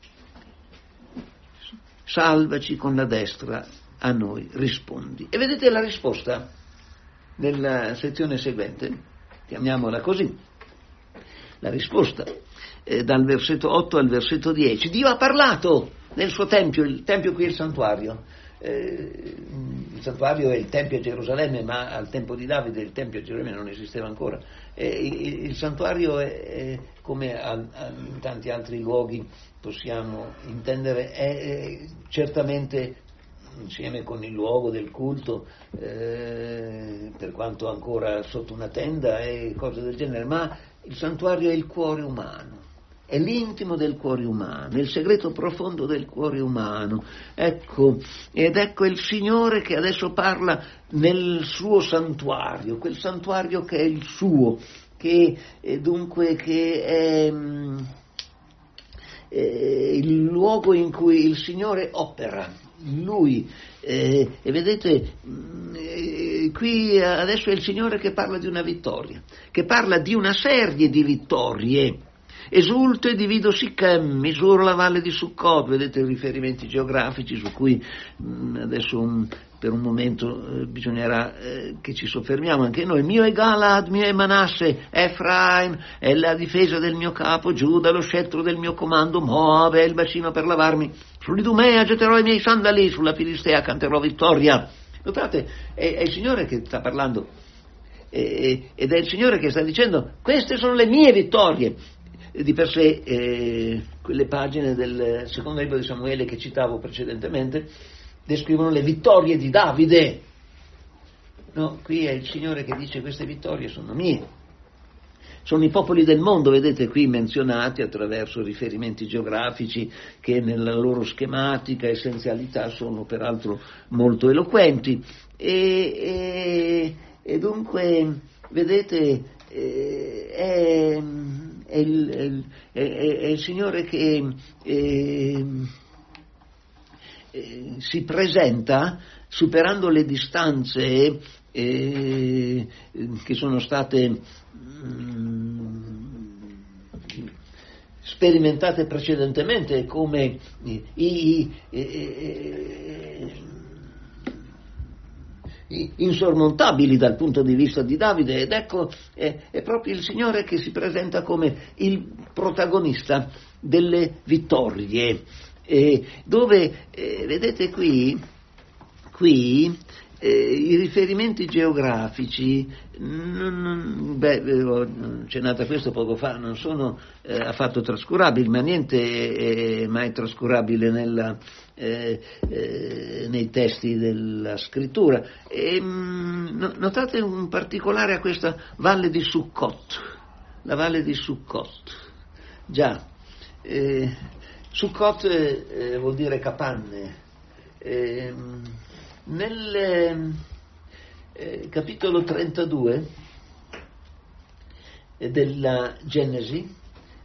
Salvaci con la destra, a noi rispondi. E vedete la risposta nella sezione seguente, chiamiamola così, la risposta eh, dal versetto otto al versetto dieci. Dio ha parlato nel suo tempio, il tempio qui è il santuario, eh, il santuario è il tempio a Gerusalemme, ma al tempo di Davide il tempio a Gerusalemme non esisteva ancora. Eh, il, il santuario è, è come a, a, in tanti altri luoghi possiamo intendere, è, è certamente insieme con il luogo del culto, eh, per quanto ancora sotto una tenda e cose del genere, ma il santuario è il cuore umano, è l'intimo del cuore umano, è il segreto profondo del cuore umano. Ecco, ed ecco il Signore che adesso parla nel suo santuario, quel santuario che è il suo, che eh, dunque che è eh, il luogo in cui il Signore opera, Lui. Eh, e vedete, eh, qui adesso è il Signore che parla di una vittoria, che parla di una serie di vittorie. Esulto e divido Sichem, misuro la valle di Succot, vedete i riferimenti geografici su cui mh, adesso un, per un momento eh, bisognerà eh, che ci soffermiamo anche noi. Mio è Galad, mio è Manasse, Efraim è la difesa del mio capo, Giuda lo scettro del mio comando, Moab è il bacino per lavarmi, sull'Idumea getterò i miei sandali, sulla Filistea canterò vittoria. Notate, è, è il Signore che sta parlando, eh, ed è il Signore che sta dicendo: queste sono le mie vittorie. Di per sé eh, quelle pagine del secondo libro di Samuele che citavo precedentemente descrivono le vittorie di Davide. No, qui è il Signore che dice: queste vittorie sono mie. Sono i popoli del mondo, vedete qui menzionati attraverso riferimenti geografici che nella loro schematica essenzialità sono peraltro molto eloquenti. E, e, e dunque, vedete, eh, è... È il, è, è, è il Signore che eh, eh, si presenta superando le distanze eh, che sono state mh, sperimentate precedentemente come i, i, i, i insormontabili dal punto di vista di Davide, ed ecco è, è proprio il Signore che si presenta come il protagonista delle vittorie, eh, dove eh, vedete qui qui eh, i riferimenti geografici, non, non, beh, ho accennato a questo poco fa, non sono eh, affatto trascurabili, ma niente è, è mai trascurabile nella, eh, eh, nei testi della scrittura. E, mh, notate un particolare a questa valle di Succot, la valle di Succot. Già, eh, Succot eh, vuol dire capanne. Eh, Nel eh, capitolo trentadue della Genesi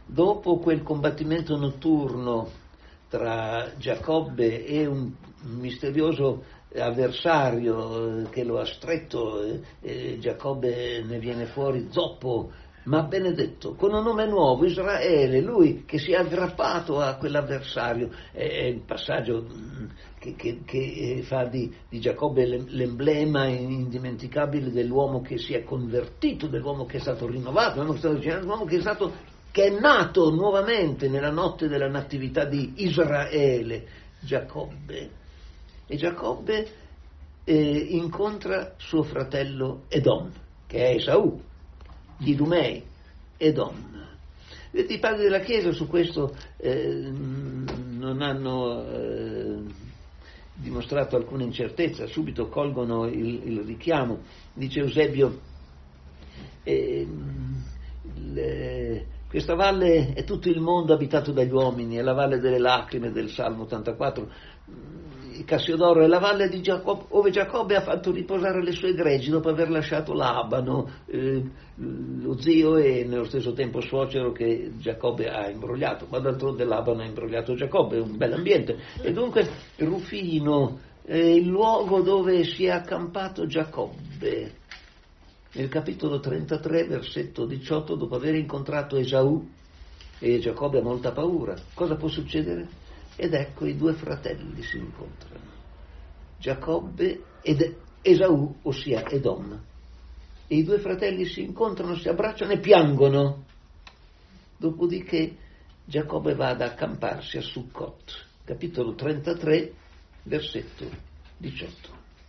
dopo quel combattimento notturno tra Giacobbe e un misterioso avversario che lo ha stretto, e Giacobbe ne viene fuori zoppo ma benedetto, con un nome nuovo, Israele, lui che si è aggrappato a quell'avversario. È il passaggio che, che, che fa di, di Giacobbe l'emblema indimenticabile dell'uomo che si è convertito, dell'uomo che è stato rinnovato, dell'uomo che è stato, che è nato nuovamente nella notte della natività di Israele, Giacobbe. E Giacobbe eh, incontra suo fratello Edom, che è Esaù, gli Idumei, Edom. I padri della Chiesa su questo eh, non hanno eh, dimostrato alcuna incertezza, subito colgono il, il richiamo. Dice Eusebio, eh, le, questa valle è tutto il mondo abitato dagli uomini, è la valle delle lacrime del Salmo ottantaquattro. Cassiodoro è la valle di Giacobbe, dove Giacobbe ha fatto riposare le sue greggi dopo aver lasciato Labano, eh, lo zio e nello stesso tempo suocero che Giacobbe ha imbrogliato, ma d'altronde Labano ha imbrogliato Giacobbe, è un bel ambiente. E dunque Rufino è il luogo dove si è accampato Giacobbe. Nel capitolo trentatré, versetto diciotto, dopo aver incontrato Esaù, e Giacobbe ha molta paura, cosa può succedere? Ed ecco i due fratelli si incontrano, Giacobbe ed Esaù, ossia Edom. E i due fratelli si incontrano, si abbracciano e piangono. Dopodiché Giacobbe va ad accamparsi a Succot, capitolo trentatré, versetto diciotto.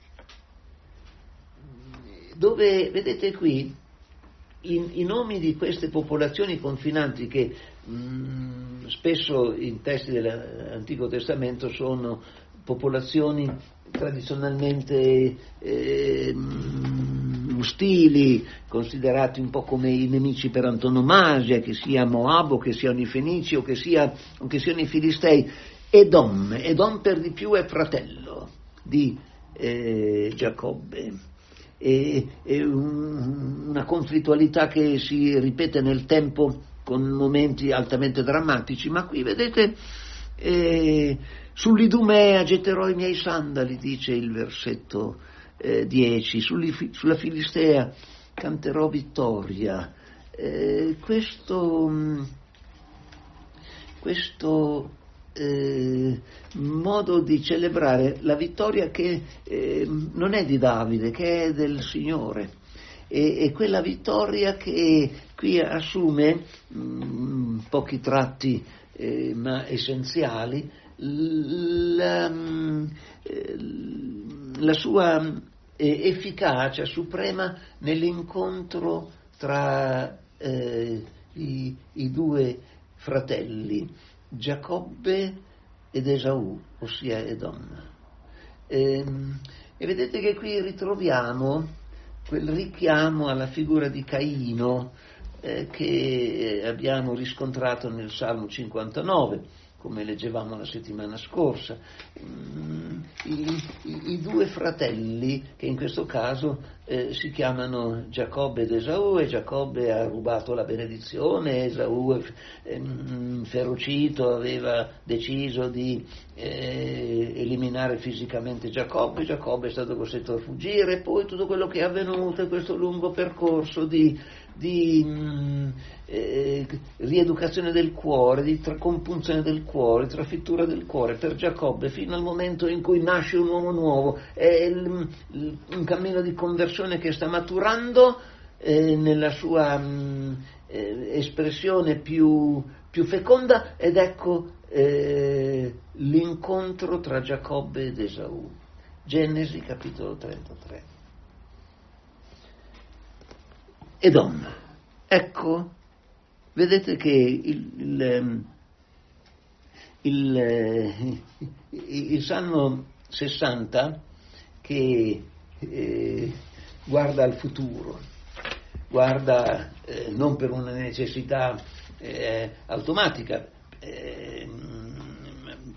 Dove, vedete qui, i, i nomi di queste popolazioni confinanti che mh, spesso in testi dell'Antico Testamento sono popolazioni tradizionalmente eh, ostili, considerati un po' come i nemici per antonomasia, che sia Moab o che siano i Fenici o che, sia, o che siano i Filistei. Edom, Edom per di più è fratello di eh, Giacobbe. E, e un, una conflittualità che si ripete nel tempo con momenti altamente drammatici, ma qui vedete eh, sull'Idumea getterò i miei sandali, dice il versetto eh, dieci, sulla Filistea canterò vittoria. Eh, questo questo Eh, modo di celebrare la vittoria che eh, non è di Davide, che è del Signore, e, e quella vittoria che qui assume mh, pochi tratti eh, ma essenziali, la, la sua eh, efficacia suprema nell'incontro tra eh, i, i due fratelli Giacobbe ed Esaù, ossia Edom. E, e vedete che qui ritroviamo quel richiamo alla figura di Caino eh, che abbiamo riscontrato nel Salmo cinquantanove, come leggevamo la settimana scorsa. I, i, i due fratelli, che in questo caso eh, si chiamano Giacobbe ed Esaù, e Giacobbe ha rubato la benedizione, Esaù eh, ferocito aveva deciso di eh, eliminare fisicamente Giacobbe, Giacobbe è stato costretto a fuggire, e poi tutto quello che è avvenuto in questo lungo percorso di di mh, eh, rieducazione del cuore, di tra- compunzione del cuore, trafittura del cuore per Giacobbe, fino al momento in cui nasce un uomo nuovo. È il, il, un cammino di conversione che sta maturando eh, nella sua mh, eh, espressione più, più feconda, ed ecco eh, l'incontro tra Giacobbe ed Esaù. Genesi capitolo trentatré. Edom, ecco, vedete che il, il, il, il Salmo sessanta, che eh, guarda al futuro, guarda eh, non per una necessità eh, automatica, eh,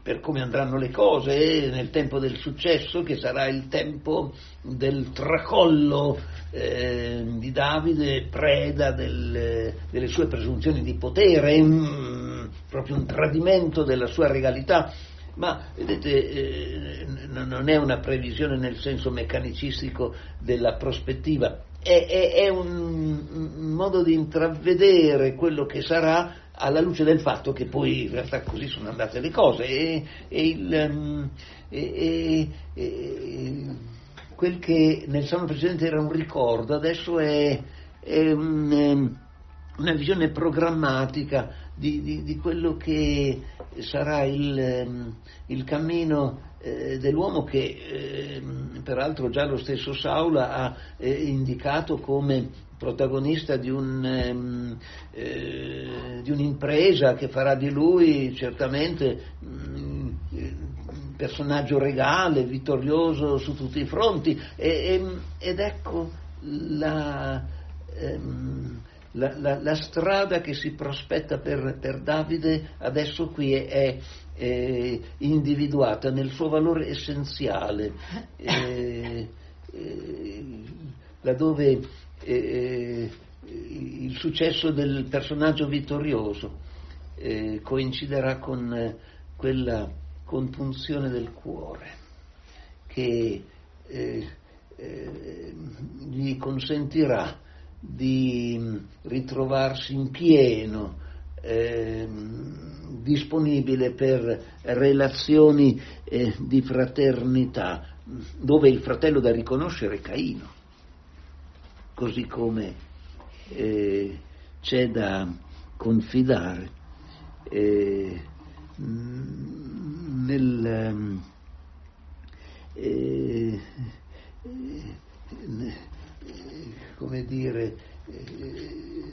per come andranno le cose nel tempo del successo, che sarà il tempo del tracollo eh, di Davide, preda del, delle sue presunzioni di potere, un, proprio un tradimento della sua regalità. Ma vedete, eh, non è una previsione nel senso meccanicistico della prospettiva, è, è, è un, un modo di intravedere quello che sarà alla luce del fatto che poi in realtà così sono andate le cose, e, e, il, um, e, e, e quel che nel Salmo precedente era un ricordo adesso è, è un, una visione programmatica di, di, di quello che sarà il, il cammino eh, dell'uomo, che eh, peraltro già lo stesso Saula ha eh, indicato come protagonista di, un, eh, di un'impresa che farà di lui certamente un personaggio regale, vittorioso su tutti i fronti, e, ed ecco la, ehm, la, la, la strada che si prospetta per, per Davide adesso qui è, è, è individuata nel suo valore essenziale, eh, eh, laddove Eh, il successo del personaggio vittorioso eh, coinciderà con eh, quella compunzione del cuore che eh, eh, gli consentirà di ritrovarsi in pieno eh, disponibile per relazioni eh, di fraternità, dove il fratello da riconoscere è Caino, così come eh, c'è da confidare eh, nel eh, eh, come dire eh,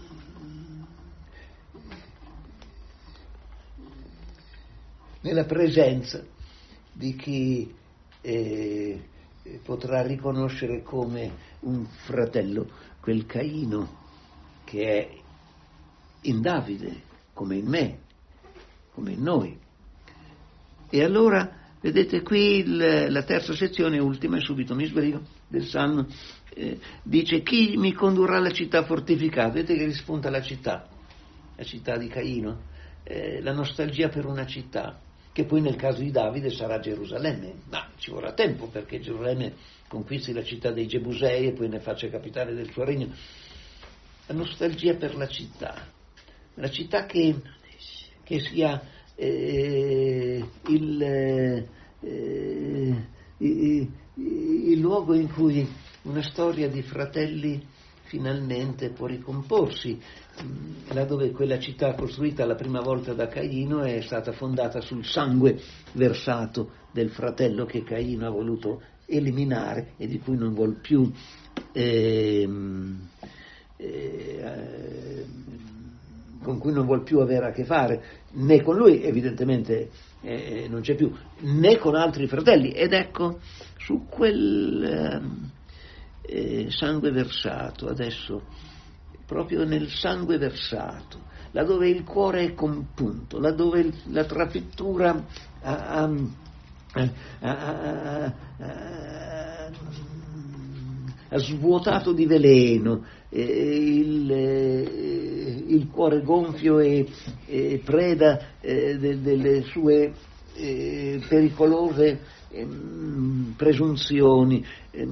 nella presenza di chi eh, potrà riconoscere come un fratello quel Caino che è in Davide, come in me, come in noi. E allora, vedete qui il, la terza sezione, ultima, e subito mi sveglia, del Salmo, eh, dice: chi mi condurrà alla città fortificata? Vedete che rispunta la città, la città di Caino, eh, la nostalgia per una città, che poi nel caso di Davide sarà Gerusalemme, ma ci vorrà tempo perché Gerusalemme conquisti la città dei Gebusei e poi ne faccia capitale del suo regno. La nostalgia per la città, la città che, che sia eh, il, eh, il, il luogo in cui una storia di fratelli finalmente può ricomporsi, laddove quella città costruita la prima volta da Caino è stata fondata sul sangue versato del fratello che Caino ha voluto eliminare e di cui non vuol più eh, eh, con cui non vuol più avere a che fare, né con lui evidentemente eh, non c'è più, né con altri fratelli. Ed ecco, su quel eh, sangue versato, adesso proprio nel sangue versato, laddove il cuore è compunto, laddove il, la trafittura ha, ha, ha, ha, ha svuotato di veleno eh, il, eh, il cuore gonfio e, e preda eh, de, delle sue eh, pericolose eh, presunzioni, eh,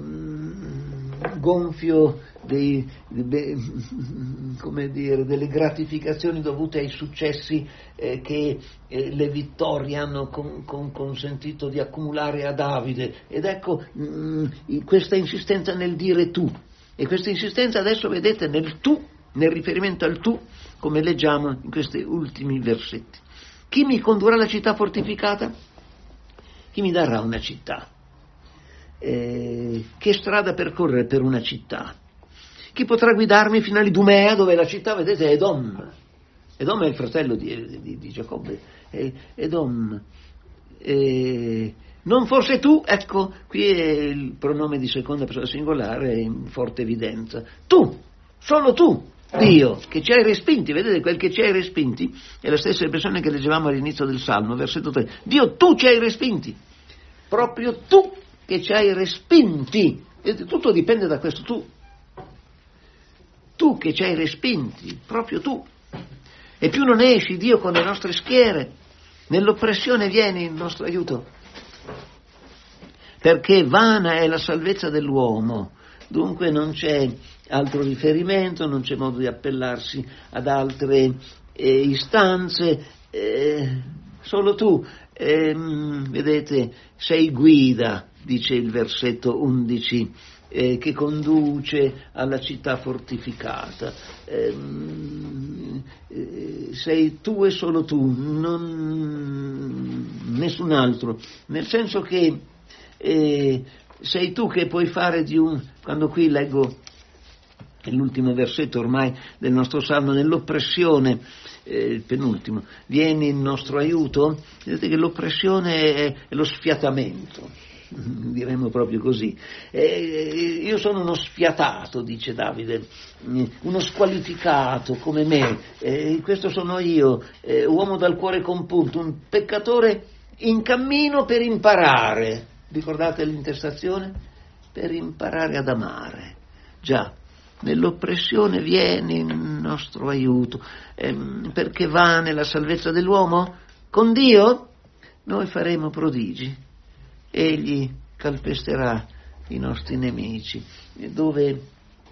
gonfio dei, de, come dire, delle gratificazioni dovute ai successi eh, che eh, le vittorie hanno con, con consentito di accumulare a Davide. Ed ecco mh, questa insistenza nel dire tu, e questa insistenza adesso vedete nel tu, nel riferimento al tu, come leggiamo in questi ultimi versetti. Chi mi condurrà alla città fortificata? Chi mi darà una città? Eh, che strada percorrere per una città? Chi potrà guidarmi fino all'Idumea, dove la città, vedete, è Edom. Edom è il fratello di, di, di Giacobbe. È Edom. Eh, non forse tu? Ecco, qui è il pronome di seconda persona singolare in forte evidenza. Tu, solo tu, Dio che ci hai respinti, vedete, quel che ci hai respinti è la stessa espressione che leggevamo all'inizio del Salmo, versetto tre. Dio, tu ci hai respinti, proprio tu che ci hai respinti. Vedete, tutto dipende da questo tu. Tu che ci hai respinti, proprio tu. E più non esci, Dio, con le nostre schiere, nell'oppressione vieni in nostro aiuto. Perché vana è la salvezza dell'uomo, dunque non c'è altro riferimento, non c'è modo di appellarsi ad altre eh, istanze, eh, solo tu, eh, vedete, sei guida, dice il versetto undici, eh, che conduce alla città fortificata. Eh, eh, sei tu e solo tu, non nessun altro, nel senso che eh, sei tu che puoi fare di un, quando qui leggo l'ultimo versetto ormai del nostro Salmo, nell'oppressione, eh, il penultimo, vieni in nostro aiuto, vedete che l'oppressione è, è lo sfiatamento, diremmo proprio così. Eh, io sono uno sfiatato, dice Davide, uno squalificato come me, eh, questo sono io, eh, uomo dal cuore compunto, un peccatore in cammino per imparare. Ricordate l'intestazione? Per imparare ad amare. Già, nell'oppressione vieni in nostro aiuto, ehm, perché vana la salvezza dell'uomo? Con Dio noi faremo prodigi, egli calpesterà i nostri nemici. Dove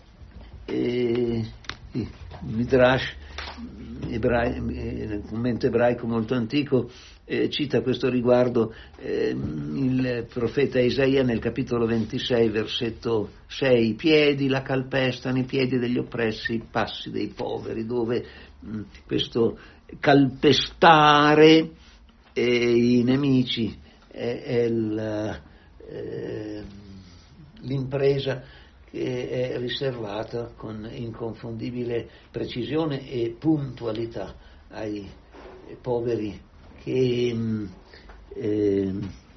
eh, Midrash, ebra- nel commento ebraico molto antico, Eh, cita a questo riguardo eh, il profeta Isaia nel capitolo ventisei, versetto sei, i piedi la calpestano, i piedi degli oppressi, i passi dei poveri, dove mh, questo calpestare eh, i nemici è, è il, eh, l'impresa che è riservata con inconfondibile precisione e puntualità ai poveri che eh,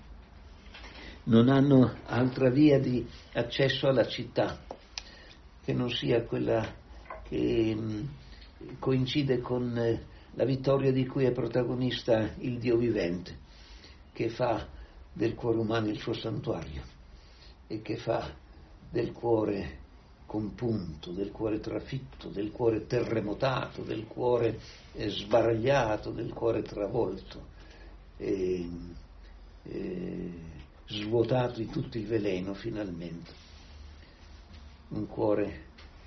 non hanno altra via di accesso alla città che non sia quella che eh, coincide con eh, la vittoria di cui è protagonista il Dio vivente, che fa del cuore umano il suo santuario e che fa del cuore compunto, del cuore trafitto, del cuore terremotato, del cuore eh, sbaragliato, del cuore travolto, e, e, svuotato di tutto il veleno finalmente. Un cuore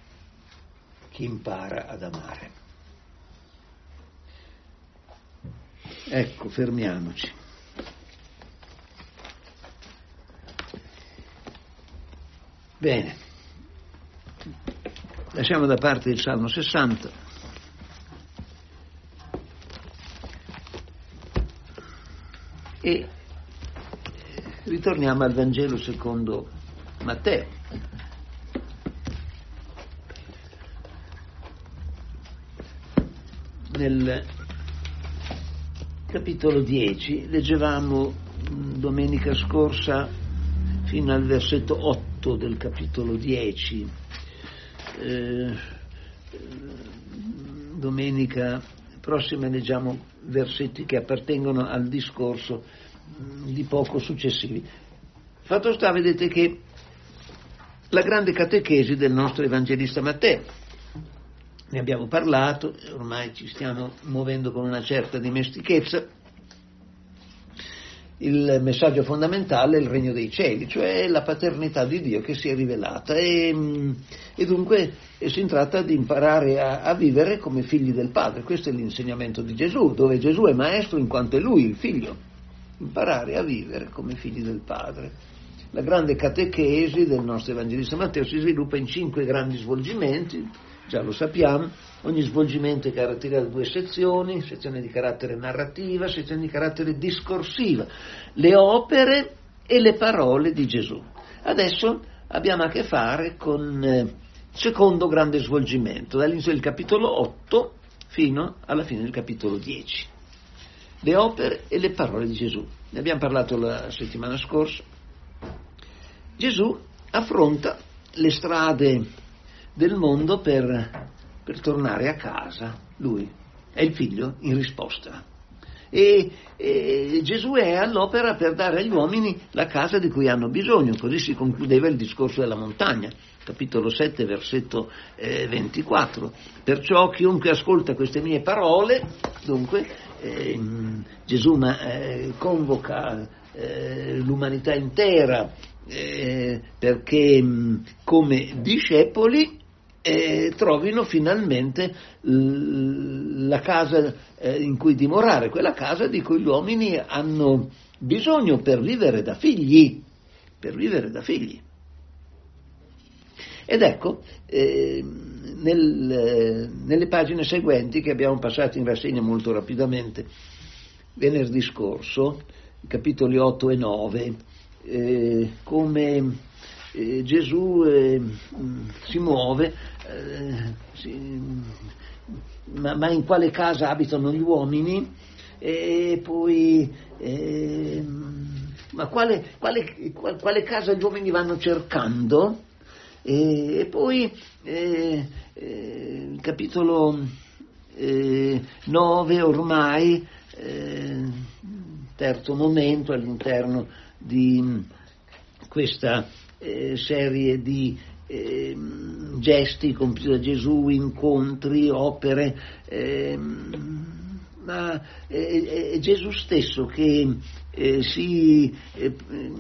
che impara ad amare. Ecco, fermiamoci. Bene. Lasciamo da parte il Salmo sessanta e ritorniamo al Vangelo secondo Matteo. Nel capitolo dieci leggevamo domenica scorsa fino al versetto otto del capitolo dieci. Eh, domenica prossima leggiamo versetti che appartengono al discorso di poco successivi. Fatto sta, vedete, che la grande catechesi del nostro evangelista Matteo, ne abbiamo parlato, ormai ci stiamo muovendo con una certa dimestichezza. Il messaggio fondamentale è il regno dei cieli, cioè la paternità di Dio che si è rivelata, e, e dunque e si tratta di imparare a, a vivere come figli del Padre. Questo è l'insegnamento di Gesù, dove Gesù è maestro in quanto è Lui il Figlio. Imparare a vivere come figli del Padre. La grande catechesi del nostro evangelista Matteo si sviluppa in cinque grandi svolgimenti, già lo sappiamo. Ogni svolgimento è caratterizzato da due sezioni: sezione di carattere narrativa, sezione di carattere discorsiva, le opere e le parole di Gesù. Adesso abbiamo a che fare con il secondo grande svolgimento, dall'inizio del capitolo otto fino alla fine del capitolo dieci. Le opere e le parole di Gesù. Ne abbiamo parlato la settimana scorsa. Gesù affronta le strade del mondo per per tornare a casa, lui è il figlio in risposta. E, e Gesù è all'opera per dare agli uomini la casa di cui hanno bisogno, così si concludeva il discorso della montagna, capitolo sette, versetto eh, ventiquattro. Perciò chiunque ascolta queste mie parole, dunque eh, Gesù ma, eh, convoca eh, l'umanità intera eh, perché mh, come discepoli Eh, trovino finalmente l- la casa eh, in cui dimorare, quella casa di cui gli uomini hanno bisogno per vivere da figli, per vivere da figli. Ed ecco, eh, nel, eh, nelle pagine seguenti, che abbiamo passato in rassegna molto rapidamente, venerdì scorso, capitoli otto e nove, eh, come Eh, Gesù eh, si muove, eh, si, ma, ma in quale casa abitano gli uomini? E poi, eh, ma quale, quale, quale casa gli uomini vanno cercando? E, e poi, eh, eh, capitolo eh, nove ormai, eh, terzo momento all'interno di questa Eh, serie di eh, gesti compiuti da Gesù, incontri, opere, eh, ma è, è Gesù stesso che eh, si eh,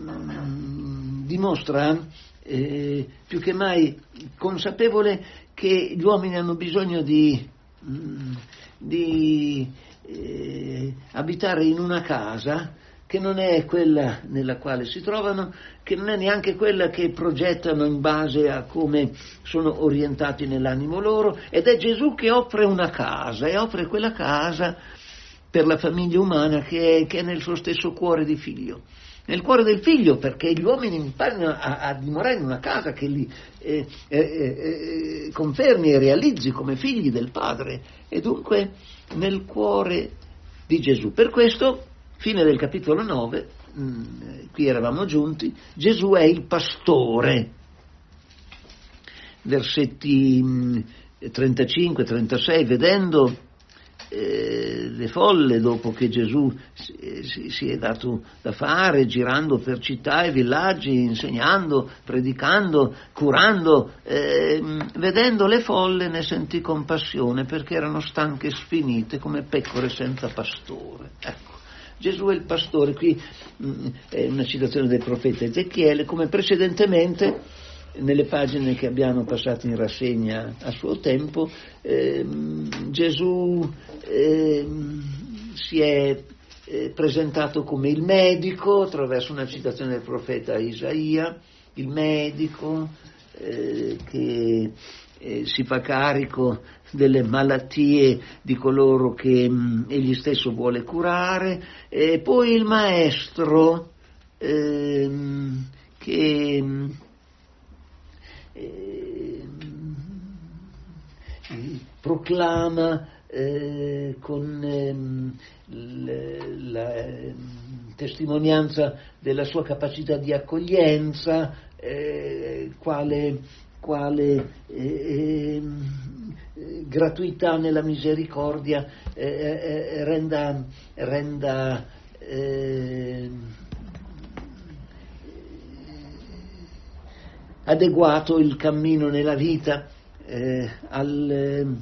dimostra eh, più che mai consapevole che gli uomini hanno bisogno di, di eh, abitare in una casa che non è quella nella quale si trovano, che non è neanche quella che progettano in base a come sono orientati nell'animo loro, ed è Gesù che offre una casa, e offre quella casa per la famiglia umana che è, che è nel suo stesso cuore di figlio. Nel cuore del figlio, perché gli uomini imparano a, a dimorare in una casa che li eh, eh, eh, confermi e realizzi come figli del Padre, e dunque nel cuore di Gesù. Per questo, fine del capitolo nove, mh, qui eravamo giunti, Gesù è il pastore, versetti mh, trentacinque trentasei, vedendo eh, le folle dopo che Gesù si, si, si è dato da fare, girando per città e villaggi, insegnando, predicando, curando, eh, vedendo le folle ne sentì compassione, perché erano stanche e sfinite come pecore senza pastore. Ecco, Gesù è il pastore. Qui mh, è una citazione del profeta Ezechiele, come precedentemente nelle pagine che abbiamo passato in rassegna a suo tempo. eh, Gesù eh, si è eh, presentato come il medico attraverso una citazione del profeta Isaia, il medico eh, che eh, si fa carico delle malattie di coloro che mh, egli stesso vuole curare, e poi il maestro eh, che mh, eh, proclama eh, con ehm, l, la eh, testimonianza della sua capacità di accoglienza, eh, quale, quale eh, eh, gratuità nella misericordia eh, eh, renda, renda eh, adeguato il cammino nella vita eh, al,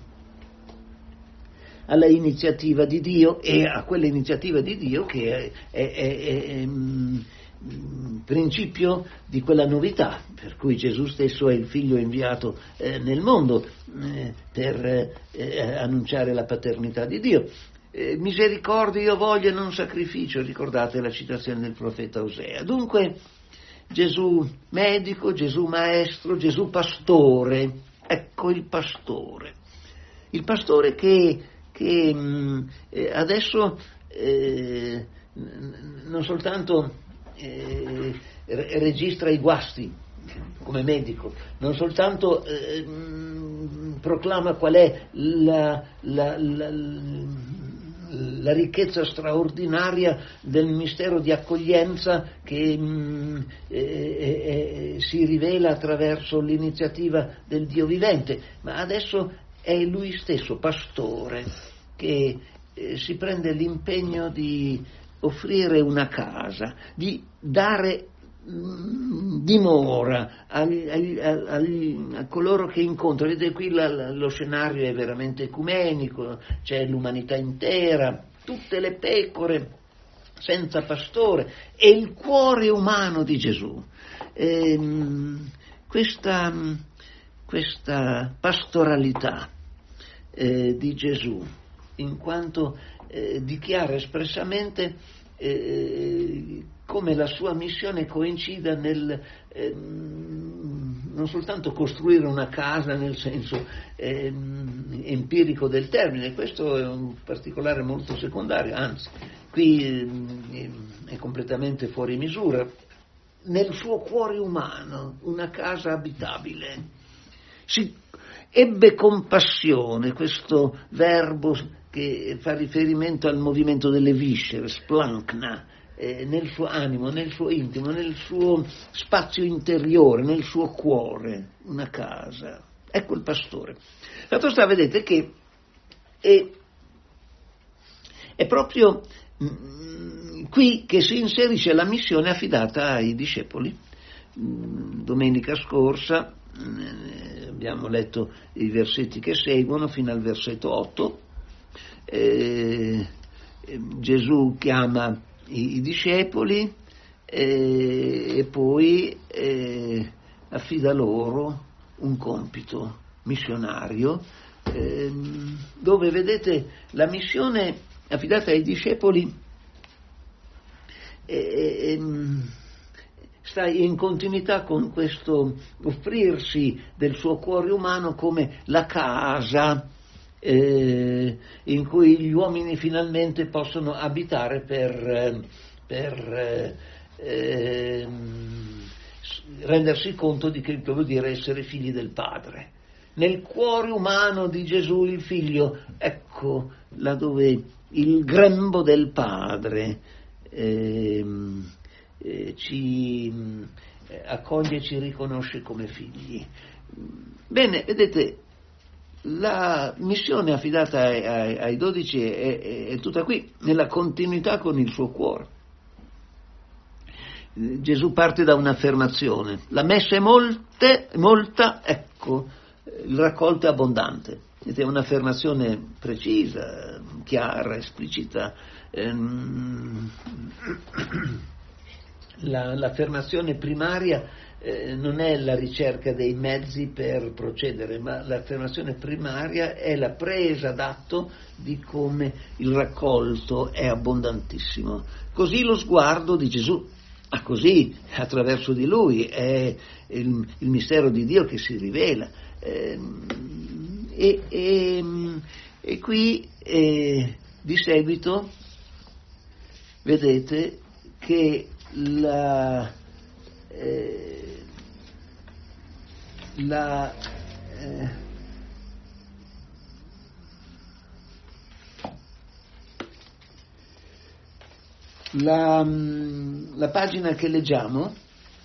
alla iniziativa di Dio, e a quell'iniziativa di Dio che è, è, è, è, è mh, principio di quella novità per cui Gesù stesso è il figlio inviato eh, nel mondo eh, per eh, annunciare la paternità di Dio. Eh, misericordia io voglio e non sacrificio, ricordate la citazione del profeta Osea. Dunque Gesù medico, Gesù maestro, Gesù pastore. Ecco il pastore. Il pastore che, che mh, eh, adesso eh, non soltanto eh, registra i guasti come medico, non soltanto eh, mh, proclama qual è la, la, la, la ricchezza straordinaria del mistero di accoglienza che mh, eh, eh, si rivela attraverso l'iniziativa del Dio vivente, ma adesso è lui stesso pastore che eh, si prende l'impegno di offrire una casa, di dare mh, dimora agli, agli, agli, a coloro che incontra. Vedete, qui la, lo scenario è veramente ecumenico, c'è l'umanità intera, tutte le pecore senza pastore, e il cuore umano di Gesù. E, questa, questa pastoralità eh, di Gesù, in quanto eh, dichiara espressamente eh, come la sua missione coincida nel eh, non soltanto costruire una casa nel senso eh, empirico del termine, questo è un particolare molto secondario, anzi qui eh, è completamente fuori misura, nel suo cuore umano una casa abitabile. Si ebbe compassione, questo verbo che fa riferimento al movimento delle viscere, splankna, eh, nel suo animo, nel suo intimo, nel suo spazio interiore, nel suo cuore, una casa. Ecco il pastore. Fatto sta, vedete che è, è proprio mh, qui che si inserisce la missione affidata ai discepoli. Mh, domenica scorsa mh, abbiamo letto i versetti che seguono fino al versetto otto. Eh, Gesù chiama i, i discepoli eh, e poi eh, affida loro un compito missionario eh, dove, vedete, la missione affidata ai discepoli eh, eh, sta in continuità con questo offrirsi del suo cuore umano come la casa Eh, in cui gli uomini finalmente possono abitare per, per eh, rendersi conto di che vuol dire essere figli del Padre. Nel cuore umano di Gesù il Figlio, ecco laddove il grembo del Padre eh, eh, ci accoglie e ci riconosce come figli. Bene, vedete, la missione affidata ai, ai, ai dodici è, è, è tutta qui, nella continuità con il suo cuore. Gesù parte da un'affermazione: la messa è molte, molta, ecco, il raccolto è abbondante. È un'affermazione precisa, chiara, esplicita. La, l'affermazione primaria Eh, non è la ricerca dei mezzi per procedere, ma l'affermazione primaria è la presa d'atto di come il raccolto è abbondantissimo. Così lo sguardo di Gesù, ah, così attraverso di lui è il, il mistero di Dio che si rivela. Eh, e, e, e qui eh, di seguito vedete che la eh, La, eh, la, la pagina che leggiamo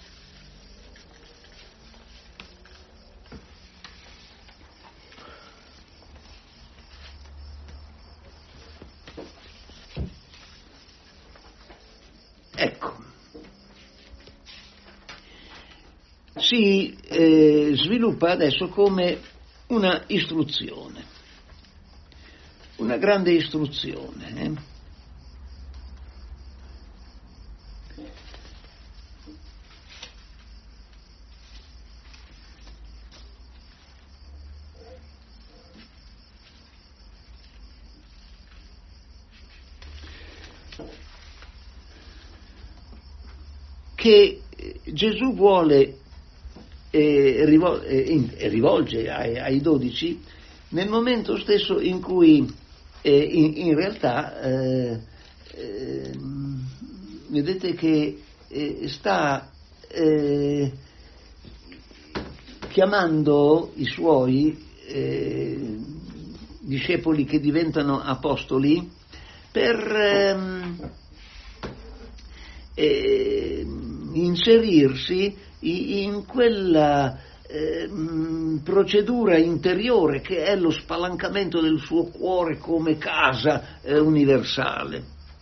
ecco si eh, sviluppa adesso come una istruzione, una grande istruzione. Eh? Che Gesù vuole E rivolge ai, ai dodici nel momento stesso in cui eh, in, in realtà eh, eh, vedete che eh, sta eh, chiamando i suoi eh, discepoli che diventano apostoli per ehm, eh, inserirsi in quella eh, mh, procedura interiore che è lo spalancamento del suo cuore come casa eh, universale.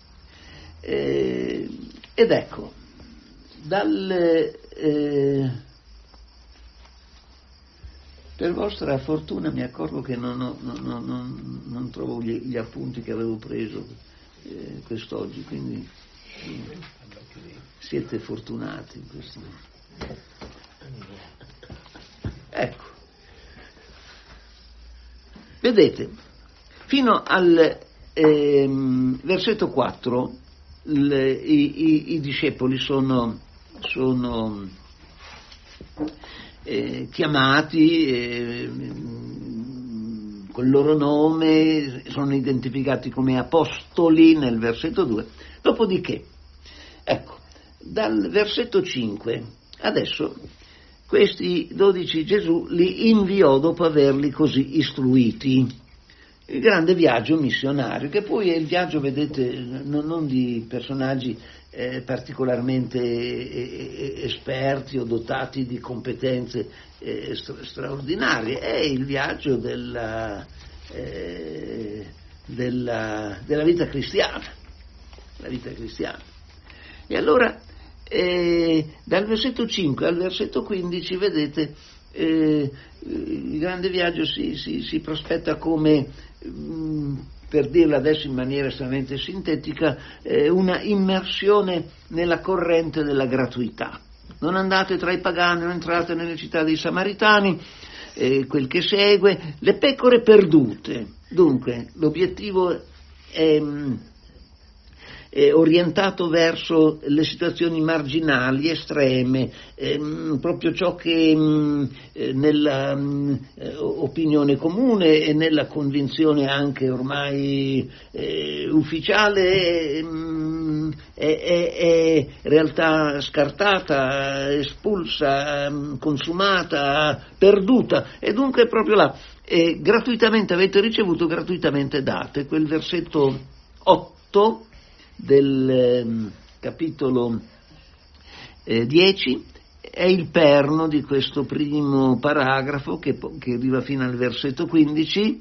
Eh, ed ecco, dal, eh, per vostra fortuna mi accorgo che non, ho, non, non, non trovo gli, gli appunti che avevo preso eh, quest'oggi, quindi eh, siete fortunati in questo momento. Ecco, vedete, fino al ehm, versetto quattro le, i, i, i discepoli sono, sono eh, chiamati eh, col loro nome, sono identificati come apostoli nel versetto due, dopodiché, ecco, dal versetto cinque adesso questi dodici Gesù li inviò dopo averli così istruiti. Il grande viaggio missionario, che poi è il viaggio, vedete, non, non di personaggi eh, particolarmente eh, esperti o dotati di competenze eh, stra- straordinarie, è il viaggio della, eh, della, della vita cristiana, la vita cristiana. E allora Eh, dal versetto cinque al versetto quindici, vedete, eh, il grande viaggio si, si, si prospetta come, mh, per dirlo adesso in maniera estremamente sintetica, eh, una immersione nella corrente della gratuità. Non andate tra i pagani, non entrate nelle città dei Samaritani, eh, quel che segue, le pecore perdute. Dunque, l'obiettivo è mh, Eh, orientato verso le situazioni marginali, estreme, ehm, proprio ciò che mh, eh, nella mh, opinione comune e nella convinzione anche ormai eh, ufficiale mh, è, è, è realtà scartata, espulsa, mh, consumata, perduta, e dunque proprio là, eh, gratuitamente avete ricevuto, gratuitamente date. Quel versetto otto del eh, capitolo eh, dieci è il perno di questo primo paragrafo che, che arriva fino al versetto quindici.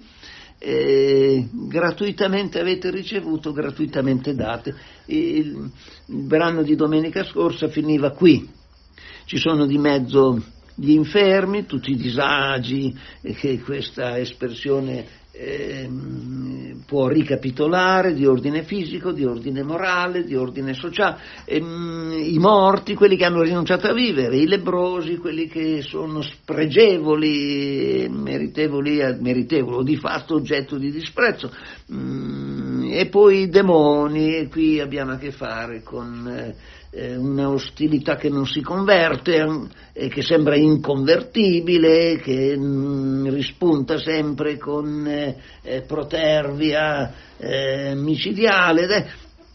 Eh, gratuitamente avete ricevuto, gratuitamente date. Il, il brano di domenica scorsa finiva qui. Ci sono di mezzo gli infermi, tutti i disagi che questa espressione Eh, può ricapitolare, di ordine fisico, di ordine morale, di ordine sociale, ehm, i morti, quelli che hanno rinunciato a vivere, i lebbrosi, quelli che sono spregevoli, meritevoli, meritevoli o di fatto oggetto di disprezzo, mm, e poi i demoni, e qui abbiamo a che fare con eh, una ostilità che non si converte e che sembra inconvertibile, che mh, rispunta sempre con eh, protervia eh, micidiale, eh,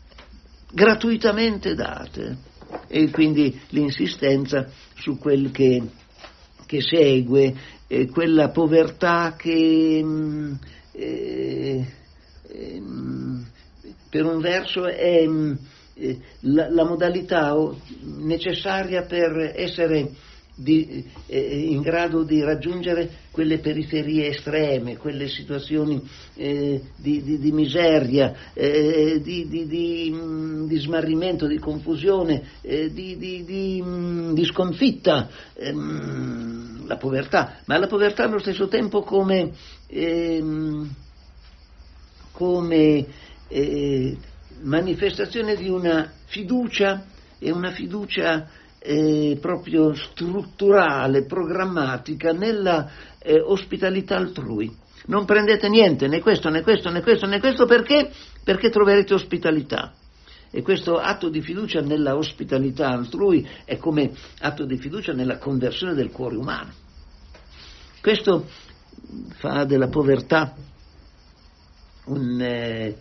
gratuitamente date. E quindi l'insistenza su quel che, che segue, eh, quella povertà che mh, eh, eh, per un verso è mh, La, la modalità necessaria per essere di, eh, in grado di raggiungere quelle periferie estreme, quelle situazioni eh, di, di, di miseria, eh, di, di, di, di smarrimento, di confusione, eh, di, di, di, di sconfitta, ehm, la povertà, ma la povertà allo stesso tempo come, ehm, come eh, manifestazione di una fiducia, e una fiducia eh, proprio strutturale, programmatica nella eh, ospitalità altrui. Non prendete niente, né questo, né questo, né questo, né questo, perché? Perché troverete ospitalità. E questo atto di fiducia nella ospitalità altrui è come atto di fiducia nella conversione del cuore umano. Questo fa della povertà un... Eh,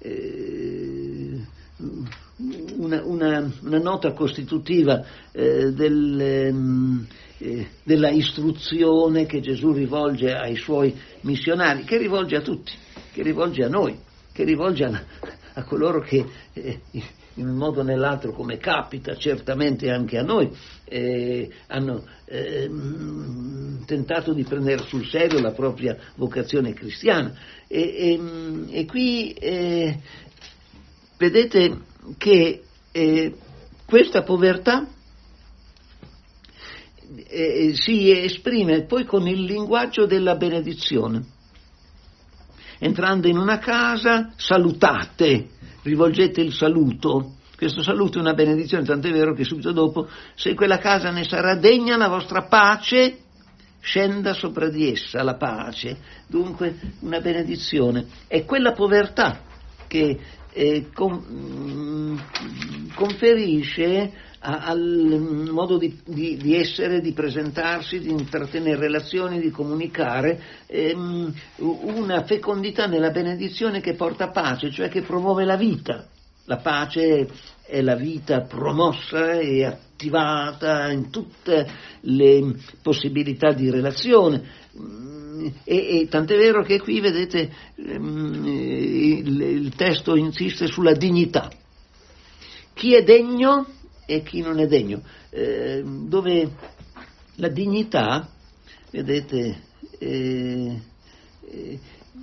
Una, una, una nota costitutiva eh, del, eh, della istruzione che Gesù rivolge ai suoi missionari, che rivolge a tutti, che rivolge a noi, che rivolge a, a coloro che eh, in un modo o nell'altro, come capita certamente anche a noi, eh, hanno eh, tentato di prendere sul serio la propria vocazione cristiana. E, e, e qui eh, vedete che eh, questa povertà eh, si esprime poi con il linguaggio della benedizione. Entrando in una casa, salutate, rivolgete il saluto. Questo saluto è una benedizione, tant'è vero che subito dopo, se quella casa ne sarà degna, la vostra pace scenda sopra di essa, la pace. Dunque una benedizione. È quella povertà che eh, con, conferisce a, al modo di, di, di essere, di presentarsi, di intrattenere relazioni, di comunicare, ehm, una fecondità nella benedizione che porta pace, cioè che promuove la vita. La pace è la vita promossa e attivata in tutte le possibilità di relazione, e, e tant'è vero che qui vedete il, il testo insiste sulla dignità. Chi è degno e chi non è degno, eh, dove la dignità, vedete, eh, eh,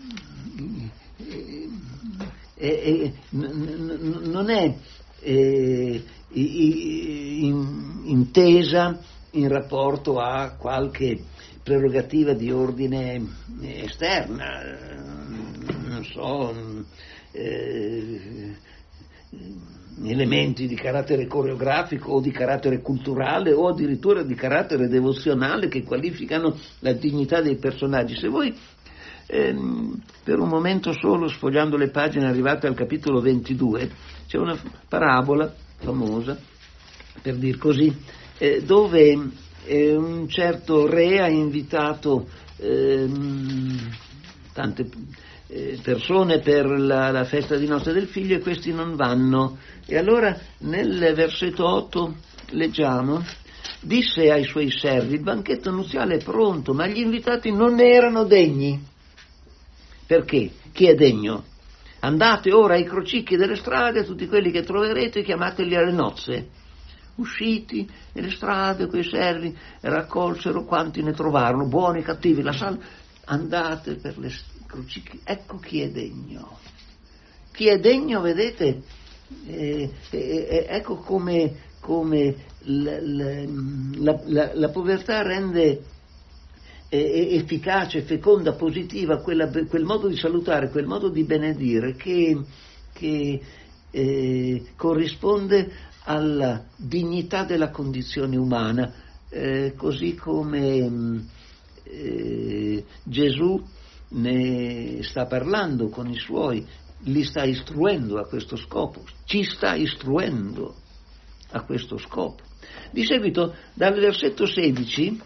eh, eh, n- n- non è eh, in- intesa in rapporto a qualche prerogativa di ordine esterna, non so, eh, elementi di carattere coreografico o di carattere culturale o addirittura di carattere devozionale che qualificano la dignità dei personaggi. Se voi ehm, per un momento solo, sfogliando le pagine arrivate al capitolo ventidue, c'è una parabola famosa, per dir così, eh, dove eh, un certo re ha invitato ehm, tante persone per la, la festa di nozze del figlio, e questi non vanno. E allora nel versetto otto leggiamo: disse ai suoi servi, il banchetto nuziale è pronto, ma gli invitati non erano degni. Perché? Chi è degno? Andate ora ai crocicchi delle strade, tutti quelli che troverete, chiamateli alle nozze. Usciti nelle strade, quei servi raccolsero quanti ne trovarono, buoni e cattivi, la sal- andate per le crocicchi. Ecco chi è degno. Chi è degno, vedete, eh, eh, ecco come, come la, la, la, la povertà rende eh, efficace, feconda, positiva quella, quel modo di salutare, quel modo di benedire che, che eh, corrisponde alla dignità della condizione umana, eh, così come eh, Gesù ne sta parlando con i suoi, li sta istruendo a questo scopo, ci sta istruendo a questo scopo. Di seguito, dal versetto sedici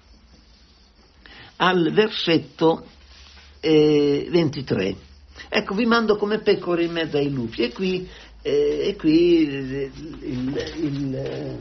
al versetto eh, ventitré, ecco, vi mando come pecore in mezzo ai lupi, e qui, eh, e qui il, il, il,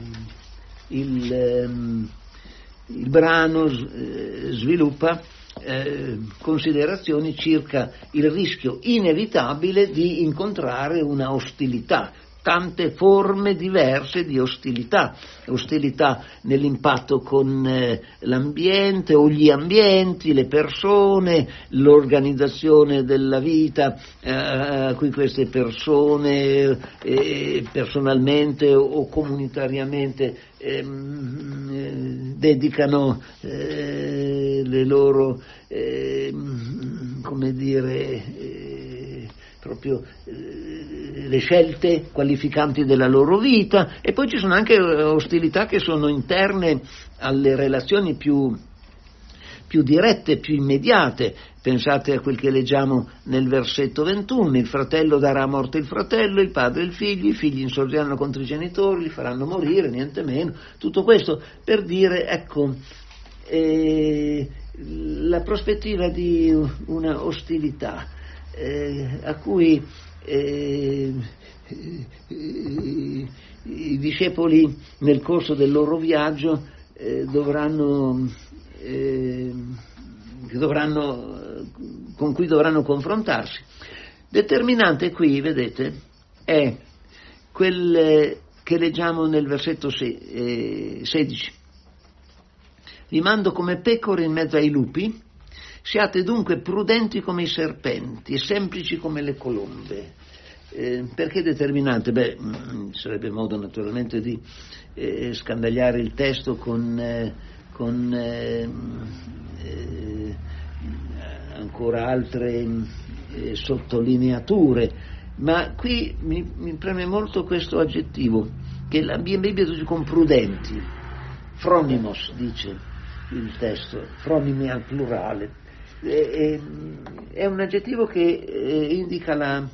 il, il brano sviluppa Eh, considerazioni circa il rischio inevitabile di incontrare una ostilità, tante forme diverse di ostilità, ostilità nell'impatto con eh, l'ambiente o gli ambienti, le persone, l'organizzazione della vita eh, a cui queste persone eh, personalmente o comunitariamente eh, dedicano eh, le loro eh, come dire eh, proprio eh, le scelte qualificanti della loro vita. E poi ci sono anche ostilità che sono interne alle relazioni più, più dirette, più immediate. Pensate a quel che leggiamo nel versetto ventuno: il fratello darà a morte il fratello, il padre il figlio, i figli insorgeranno contro i genitori, li faranno morire, niente meno. Tutto questo per dire, ecco, eh, la prospettiva di una ostilità eh, a cui eh, i discepoli nel corso del loro viaggio eh, dovranno, eh, dovranno con cui dovranno confrontarsi. Determinante qui, vedete, è quel che leggiamo nel versetto sedici: Vi mando come pecore in mezzo ai lupi, siate dunque prudenti come i serpenti e semplici come le colombe. Eh, perché determinante? Beh, mh, sarebbe modo naturalmente di eh, scandagliare il testo con, eh, con eh, eh, ancora altre eh, sottolineature, ma qui mi, mi preme molto questo aggettivo, che la Bibbia dice con prudenti, phronimos dice il testo, phronimi al plurale, è, è un aggettivo che eh, indica la,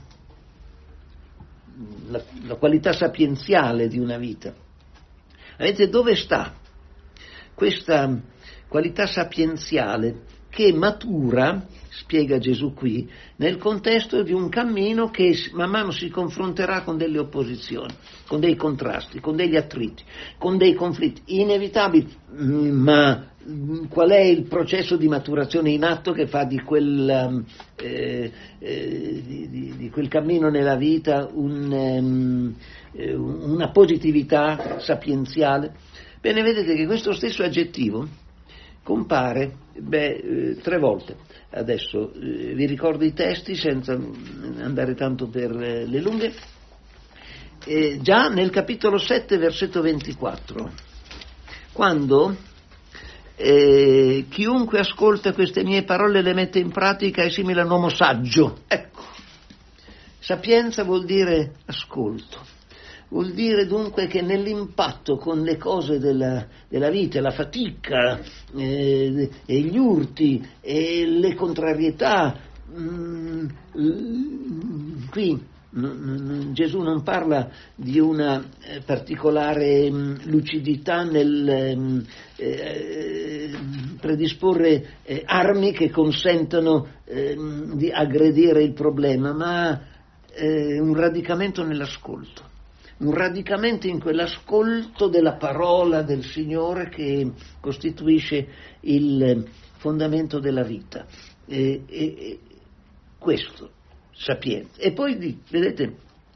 la, la qualità sapienziale di una vita. Vedete dove sta questa qualità sapienziale che matura, spiega Gesù qui, nel contesto di un cammino che man mano si confronterà con delle opposizioni, con dei contrasti, con degli attriti, con dei conflitti inevitabili, ma qual è il processo di maturazione in atto che fa di quel, eh, eh, di, di, di quel cammino nella vita un, um, una positività sapienziale? Bene, vedete che questo stesso aggettivo compare beh, eh, tre volte. Adesso eh, vi ricordo i testi senza andare tanto per eh, le lunghe. Eh, già nel capitolo sette, versetto ventiquattro, quando eh, chiunque ascolta queste mie parole e le mette in pratica è simile a un uomo saggio. Ecco, sapienza vuol dire ascolto. Vuol dire dunque che nell'impatto con le cose della, della vita, la fatica, eh, e gli urti e le contrarietà, mh, qui n- n- Gesù non parla di una eh, particolare mh, lucidità nel mh, eh, predisporre eh, armi che consentano eh, di aggredire il problema, ma eh, un radicamento nell'ascolto. Un radicamento in quell'ascolto della parola del Signore che costituisce il fondamento della vita. E, e, e questo, sapienza. E poi, vedete,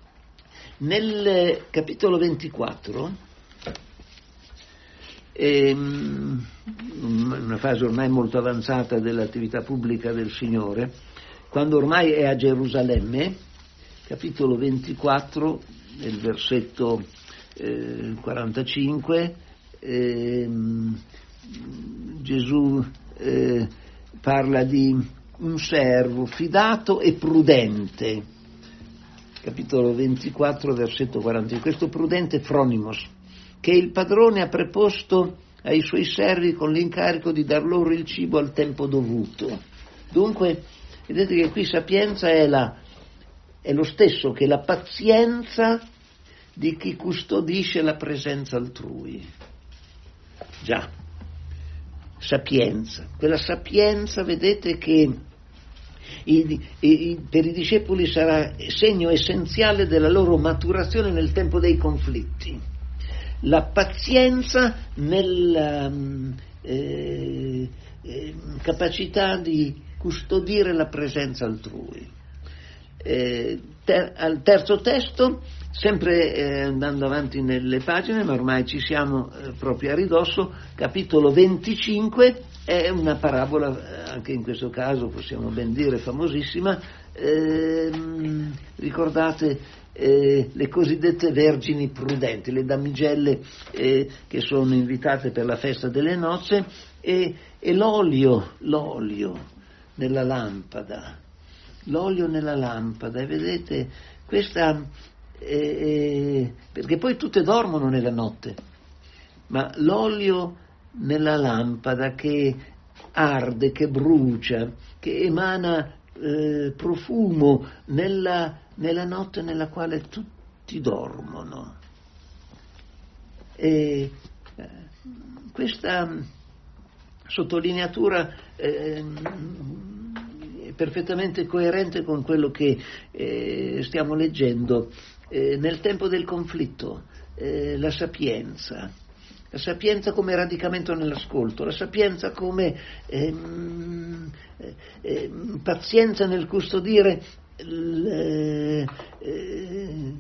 nel capitolo ventiquattro, ehm, una fase ormai molto avanzata dell'attività pubblica del Signore, quando ormai è a Gerusalemme, capitolo ventiquattro, nel versetto eh, quarantacinque, eh, Gesù eh, parla di un servo fidato e prudente, capitolo ventiquattro, versetto quarantacinque, questo prudente phronimos, che il padrone ha preposto ai suoi servi con l'incarico di dar loro il cibo al tempo dovuto. Dunque, vedete che qui sapienza è la è lo stesso che la pazienza di chi custodisce la presenza altrui. Già, sapienza, quella sapienza, vedete, che i, i, per i discepoli sarà segno essenziale della loro maturazione nel tempo dei conflitti. La pazienza nella eh, eh, capacità di custodire la presenza altrui. Eh, ter- al terzo testo, sempre eh, andando avanti nelle pagine, ma ormai ci siamo eh, proprio a ridosso, capitolo venticinque, è una parabola, eh, anche in questo caso possiamo ben dire famosissima, eh, ricordate eh, le cosiddette vergini prudenti, le damigelle eh, che sono invitate per la festa delle nozze, e, e l'olio, l'olio nella lampada. L'olio nella lampada, e vedete questa eh, perché poi tutte dormono nella notte, ma l'olio nella lampada che arde, che brucia, che emana eh, profumo nella, nella notte nella quale tutti dormono. E eh, questa sottolineatura eh, perfettamente coerente con quello che eh, stiamo leggendo eh, nel tempo del conflitto, eh, la sapienza, la sapienza come radicamento nell'ascolto, la sapienza come ehm, eh, pazienza nel custodire l, eh,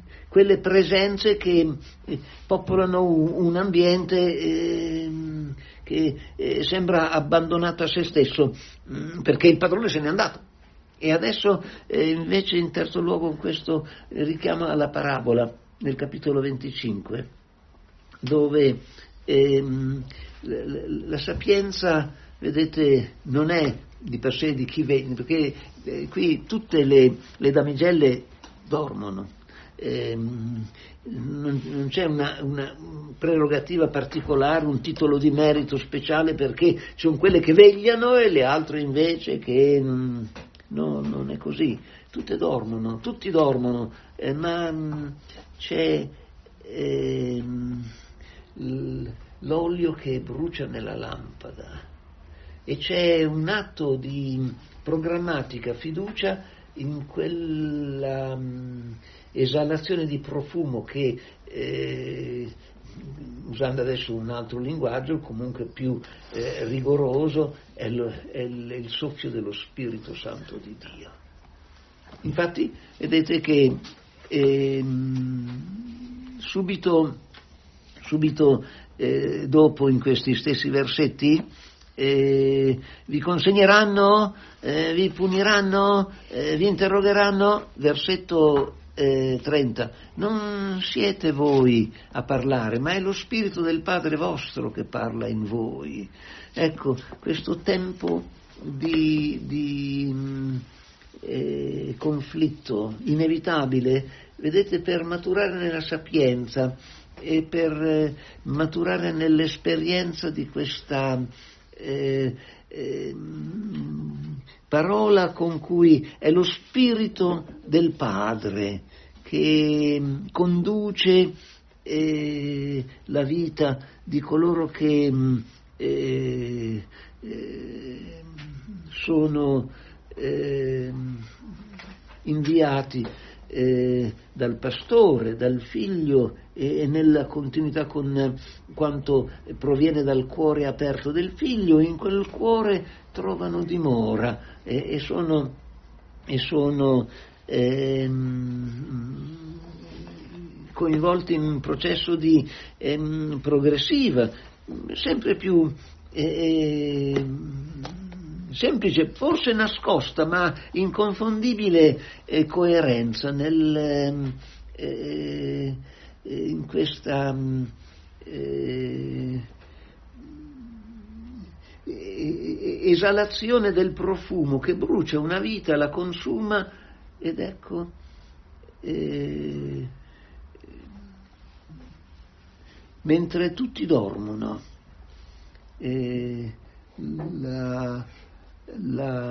quelle presenze che popolano un, un ambiente eh, che eh, sembra abbandonato a se stesso mh, perché il padrone se n'è andato. E adesso eh, invece in terzo luogo questo richiama alla parabola nel capitolo venticinque, dove ehm, la, la, la sapienza, vedete, non è di per sé di chi vede, perché eh, qui tutte le, le damigelle dormono. Ehm, non, non c'è una, una prerogativa particolare, un titolo di merito speciale, perché ci sono quelle che vegliano e le altre invece che non, no, non è così, tutte dormono, tutti dormono, eh, ma mh, c'è eh, l'olio che brucia nella lampada e c'è un atto di programmatica fiducia in quella mh, esalazione di profumo che, eh, usando adesso un altro linguaggio, comunque più eh, rigoroso, è, lo, è il, il soffio dello Spirito Santo di Dio. Infatti, vedete che eh, subito, subito eh, dopo, in questi stessi versetti, Eh, vi consegneranno, eh, vi puniranno, eh, vi interrogheranno, versetto eh, trenta, non siete voi a parlare, ma è lo Spirito del Padre vostro che parla in voi. Ecco, questo tempo di, di eh, conflitto inevitabile, vedete, per maturare nella sapienza e per eh, maturare nell'esperienza di questa Eh, eh, parola con cui è lo Spirito del Padre che conduce eh, la vita di coloro che eh, eh, sono eh, inviati eh, dal pastore, dal figlio, e, e nella continuità con quanto proviene dal cuore aperto del figlio. In quel cuore trovano dimora e, e sono, e sono ehm, coinvolti in un processo di ehm, progressiva, sempre più ehm, semplice, forse nascosta, ma inconfondibile eh, coerenza nel, eh, in questa eh, esalazione del profumo che brucia una vita, la consuma, ed ecco eh, mentre tutti dormono eh, la La,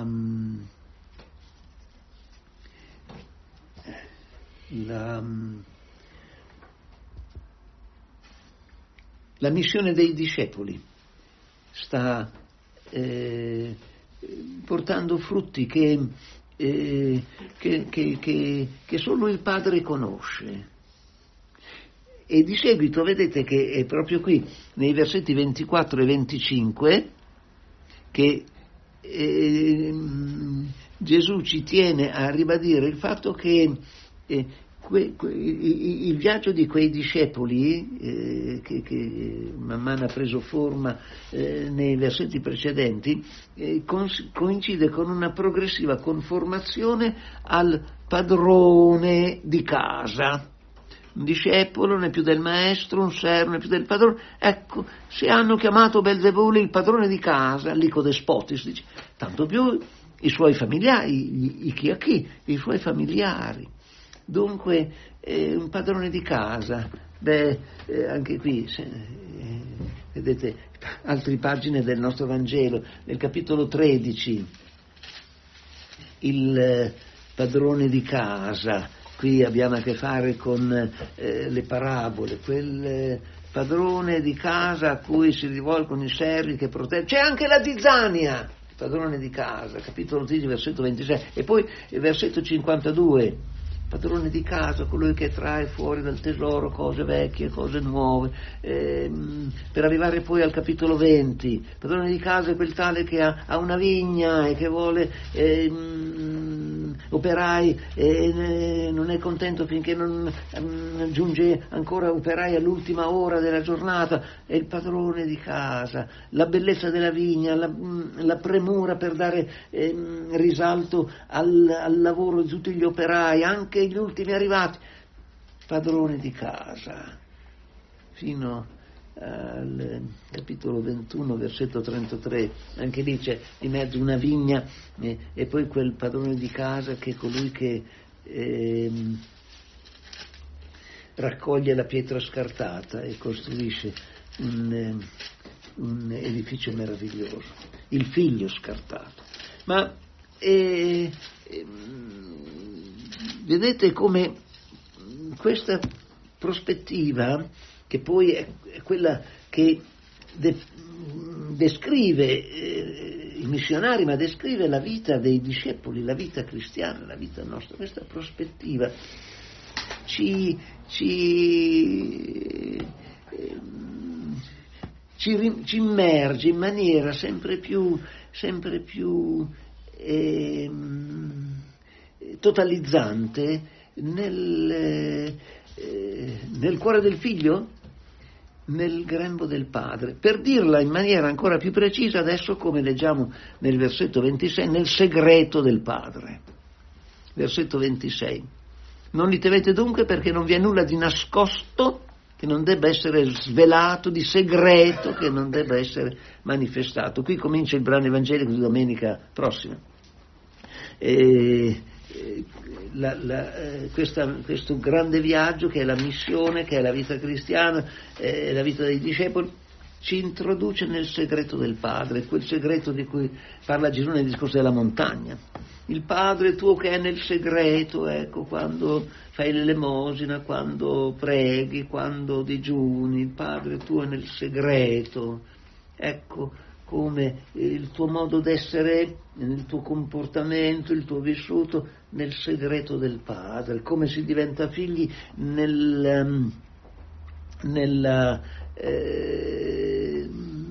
la, la missione dei discepoli sta eh, portando frutti che, eh, che, che, che, che solo il Padre conosce. E di seguito vedete che è proprio qui, nei versetti ventiquattro e venticinque, che Eh, Gesù ci tiene a ribadire il fatto che eh, que, que, il viaggio di quei discepoli eh, che, che man mano ha preso forma eh, nei versetti precedenti eh, cons- coincide con una progressiva conformazione al padrone di casa. Un discepolo non è più del maestro, un servo non è più del padrone. Ecco, se hanno chiamato Belzebule il padrone di casa, l'icodespotis, dice, tanto più i suoi familiari, i chi a chi, i suoi familiari. Dunque, eh, un padrone di casa, beh, eh, anche qui, se, eh, vedete, altre pagine del nostro Vangelo, nel capitolo tredici, il eh, padrone di casa. Qui abbiamo a che fare con eh, le parabole, quel eh, padrone di casa a cui si rivolgono i servi che proteggono. C'è anche la zizzania, padrone di casa, capitolo tredici, versetto ventisei, e poi il versetto cinquantadue, padrone di casa, colui che trae fuori dal tesoro cose vecchie, cose nuove, ehm, per arrivare poi al capitolo venti, padrone di casa è quel tale che ha, ha una vigna e che vuole ehm, operai e non è contento finché non um, giunge ancora operai all'ultima ora della giornata, è il padrone di casa, la bellezza della vigna, la, la premura per dare eh, risalto al, al lavoro di tutti gli operai, anche gli ultimi arrivati, padrone di casa, fino al capitolo ventuno, versetto trentatré, anche lì c'è di mezzo una vigna eh, e poi quel padrone di casa che è colui che eh, raccoglie la pietra scartata e costruisce un, eh, un edificio meraviglioso, il figlio scartato. Ma eh, eh, vedete come questa prospettiva, che poi è quella che de- descrive eh, i missionari, ma descrive la vita dei discepoli, la vita cristiana, la vita nostra, questa prospettiva ci, ci, eh, ci, ci immerge in maniera sempre più, sempre più eh, totalizzante nel, eh, nel cuore del figlio, nel grembo del padre. Per dirla in maniera ancora più precisa, adesso, come leggiamo nel versetto ventisei, nel segreto del padre. Versetto ventisei. Non li temete dunque, perché non vi è nulla di nascosto che non debba essere svelato, di segreto che non debba essere manifestato. Qui comincia il brano evangelico di domenica prossima. E La, la, eh, questa, questo grande viaggio che è la missione, che è la vita cristiana, eh, la vita dei discepoli, ci introduce nel segreto del Padre, quel segreto di cui parla Gesù nel discorso della montagna. Il Padre tuo che è nel segreto, ecco, quando fai l'elemosina, quando preghi, quando digiuni, il Padre tuo è nel segreto, ecco come il tuo modo d'essere, il tuo comportamento, il tuo vissuto nel segreto del Padre, come si diventa figli nel, nella eh,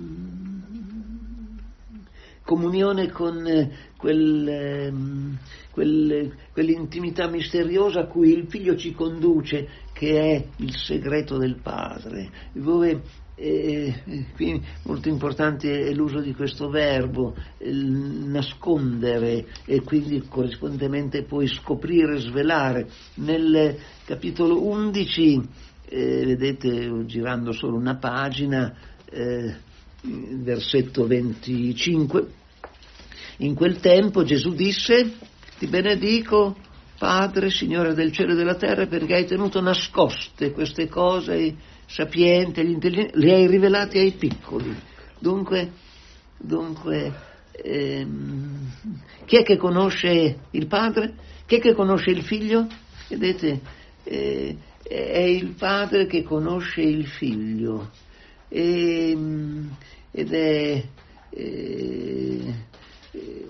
comunione con quel, quel, quell'intimità misteriosa a cui il figlio ci conduce, che è il segreto del Padre, dove E qui molto importante è l'uso di questo verbo, nascondere, e quindi corrispondentemente poi scoprire, svelare. Nel capitolo undici, eh, vedete, girando solo una pagina, eh, versetto venticinque, in quel tempo Gesù disse: ti benedico, Padre, Signore del cielo e della terra, perché hai tenuto nascoste queste cose ai sapienti, agli intelligenti, le hai rivelate ai piccoli. Dunque, dunque ehm, chi è che conosce il Padre? Chi è che conosce il Figlio? Vedete, eh, è il Padre che conosce il Figlio, e, ed è eh, eh,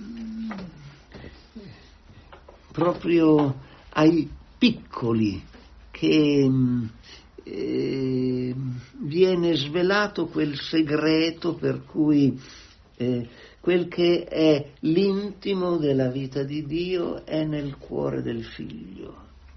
proprio ai piccoli che eh, viene svelato quel segreto per cui eh, quel che è l'intimo della vita di Dio è nel cuore del Figlio.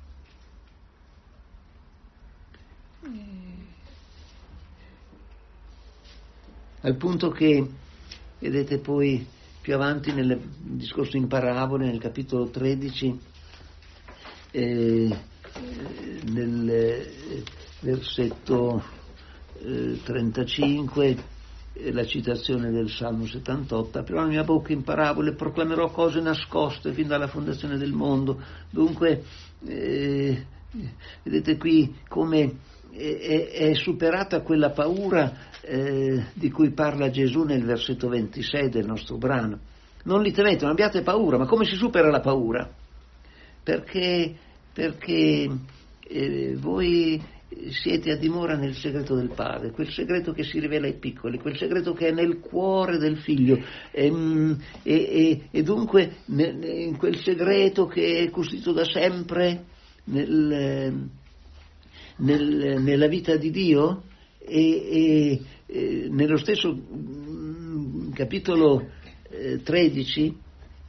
Al punto che, vedete, poi più avanti nel discorso in parabole, nel capitolo tredici, eh, nel eh, versetto eh, trentacinque, eh, la citazione del Salmo settantotto: aprirò la mia bocca in parabole, proclamerò cose nascoste fin dalla fondazione del mondo. Dunque, eh, vedete qui come è, è superata quella paura eh, di cui parla Gesù nel versetto ventisei del nostro brano. Non li temete, non abbiate paura. Ma come si supera la paura? Perché, perché eh, voi siete a dimora nel segreto del Padre, quel segreto che si rivela ai piccoli, quel segreto che è nel cuore del Figlio, e, e, e, e dunque in quel segreto che è costituito da sempre nel, nel, nella vita di Dio, e, e, e nello stesso capitolo tredici,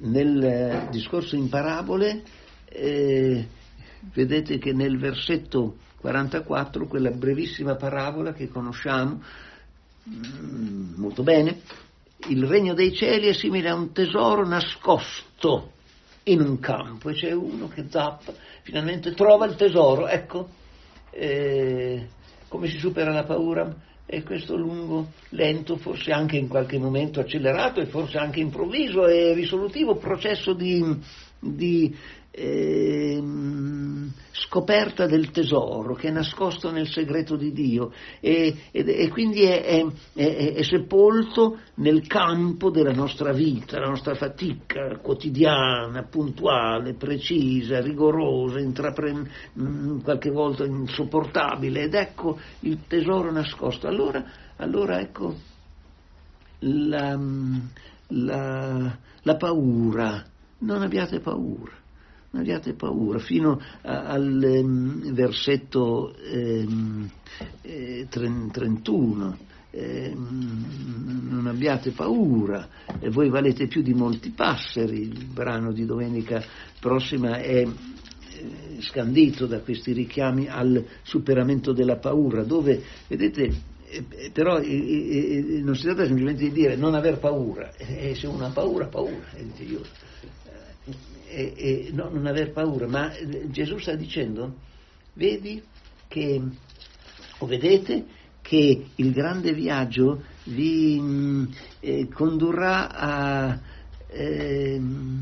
nel discorso in parabole eh, vedete che nel versetto quarantaquattro, quella brevissima parabola che conosciamo mh, molto bene, il regno dei cieli è simile a un tesoro nascosto in un campo, e c'è uno che zappa, finalmente trova il tesoro. Ecco eh, come si supera la paura. E questo lungo, lento, forse anche in qualche momento accelerato e forse anche improvviso e risolutivo processo di, di eh, scoperta del tesoro che è nascosto nel segreto di Dio e, e, e quindi è, è, è, è sepolto nel campo della nostra vita, la nostra fatica quotidiana, puntuale, precisa, rigorosa, intrapre- qualche volta insopportabile, ed ecco il tesoro nascosto. Allora, allora ecco la, la, la paura, non abbiate paura. Non abbiate paura, fino a, al um, versetto um, eh, trentuno, eh, non abbiate paura, e voi valete più di molti passeri. Il brano di domenica prossima è eh, scandito da questi richiami al superamento della paura, dove, vedete, eh, però eh, eh, non si tratta semplicemente di dire non aver paura, e eh, se uno ha paura, paura, e io, E, e no, non aver paura, ma Gesù sta dicendo, vedi che, o vedete che il grande viaggio vi mh, eh, condurrà a, eh,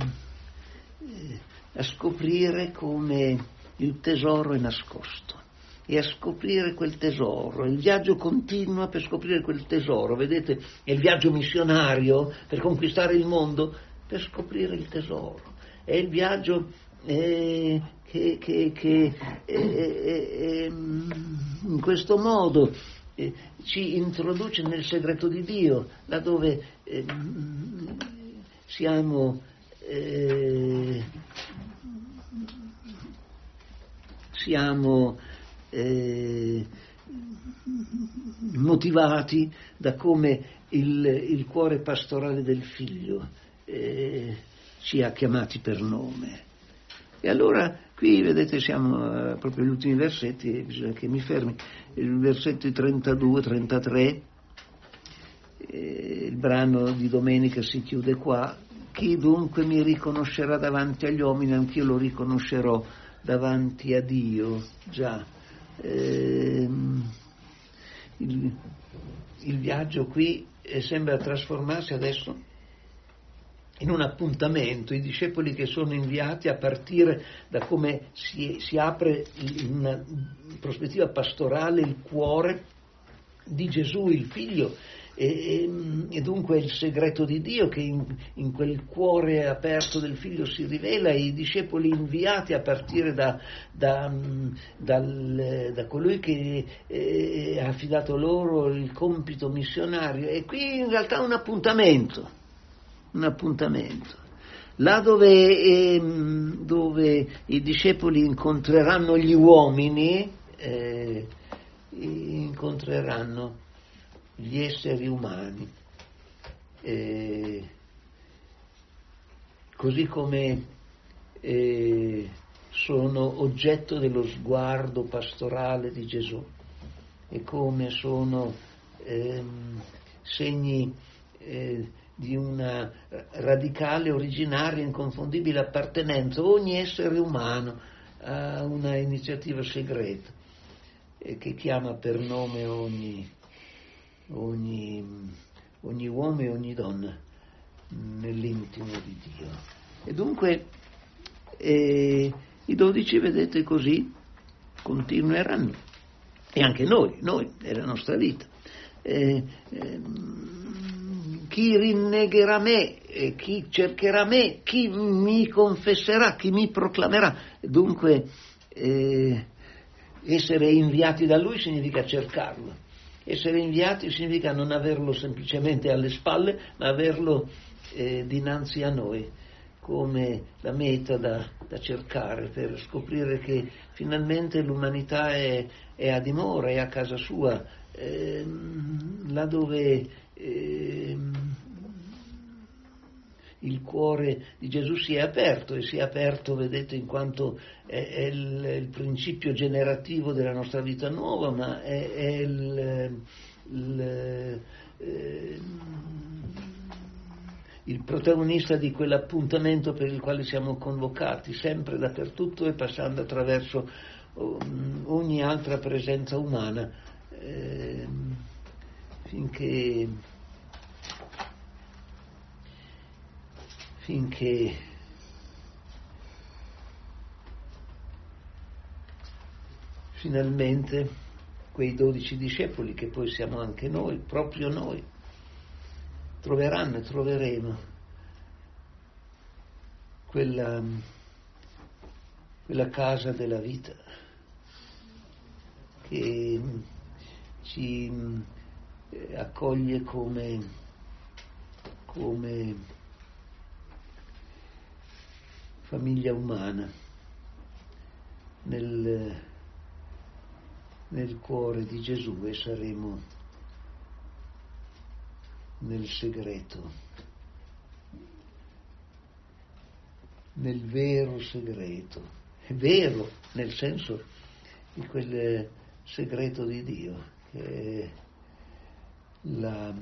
a scoprire come il tesoro è nascosto e a scoprire quel tesoro. Il viaggio continua per scoprire quel tesoro, vedete, è il viaggio missionario per conquistare il mondo, per scoprire il tesoro. È il viaggio eh, che, che, che eh, eh, in questo modo eh, ci introduce nel segreto di Dio, laddove eh, siamo eh, siamo eh, motivati da come il, il cuore pastorale del Figlio eh, ci ha chiamati per nome. E allora qui vedete siamo eh, proprio agli ultimi versetti, bisogna che mi fermi, il versetto trentadue trentatré, eh, il brano di domenica si chiude qua. Chi dunque mi riconoscerà davanti agli uomini, anch'io lo riconoscerò davanti a Dio. Già eh, il, il viaggio qui eh, sembra trasformarsi adesso in un appuntamento. I discepoli che sono inviati a partire da come si, si apre in una prospettiva pastorale il cuore di Gesù, il Figlio, e, e dunque è il segreto di Dio che in, in quel cuore aperto del Figlio si rivela, e i discepoli inviati a partire da, da, dal, da colui che eh, ha affidato loro il compito missionario. E qui in realtà un appuntamento. Un appuntamento, là dove, eh, dove i discepoli incontreranno gli uomini, eh, incontreranno gli esseri umani, eh, così come eh, sono oggetto dello sguardo pastorale di Gesù, e come sono eh, segni eh, di una radicale, originaria, inconfondibile appartenenza. Ogni essere umano ha una iniziativa segreta eh, che chiama per nome ogni, ogni, ogni uomo e ogni donna nell'intimo di Dio. E dunque eh, i dodici, vedete, così continueranno, e anche noi, noi, è la nostra vita. Eh, eh, chi rinnegherà me, eh, chi cercherà me, chi mi confesserà, chi mi proclamerà. Dunque eh, essere inviati da Lui significa cercarlo. Essere inviati significa non averlo semplicemente alle spalle, ma averlo eh, dinanzi a noi, come la meta da, da cercare, per scoprire che finalmente l'umanità è, è a dimora, è a casa sua, eh, là dove eh, il cuore di Gesù si è aperto, e si è aperto, vedete, in quanto è, è il, il principio generativo della nostra vita nuova, ma è, è il, il, eh, il protagonista di quell'appuntamento per il quale siamo convocati, sempre, dappertutto, e passando attraverso ogni altra presenza umana, eh, finché finché finalmente quei dodici discepoli, che poi siamo anche noi, proprio noi, troveranno e troveremo quella, quella casa della vita che ci accoglie come, come famiglia umana nel, nel cuore di Gesù, e saremo nel segreto, nel vero segreto, è vero nel senso di quel segreto di Dio che è la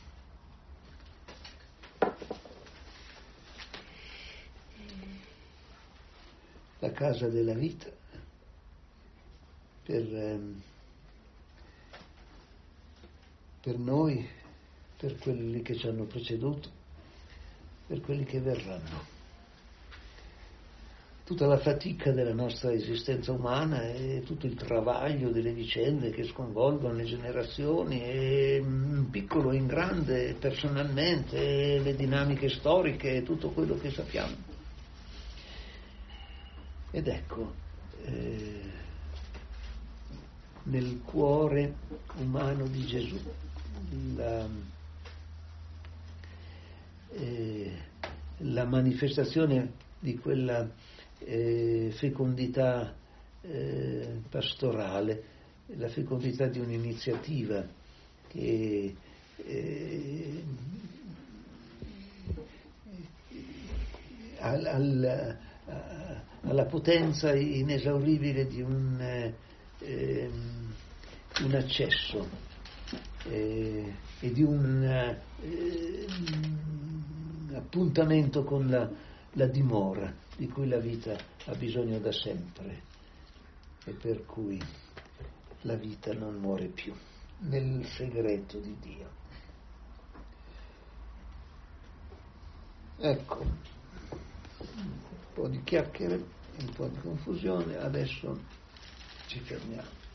la casa della vita per, per noi, per quelli che ci hanno preceduto, per quelli che verranno. Tutta la fatica della nostra esistenza umana e tutto il travaglio delle vicende che sconvolgono le generazioni, e in piccolo e in grande, personalmente, le dinamiche storiche, tutto quello che sappiamo. Ed ecco, eh, nel cuore umano di Gesù la, eh, la manifestazione di quella eh, fecondità eh, pastorale, la fecondità di un'iniziativa che eh, al, al alla potenza inesauribile di un, eh, un accesso eh, e di un eh, appuntamento con la, la dimora di cui la vita ha bisogno da sempre, e per cui la vita non muore più, nel segreto di Dio. Ecco, un po' di chiacchiere, un po' di confusione, adesso ci fermiamo.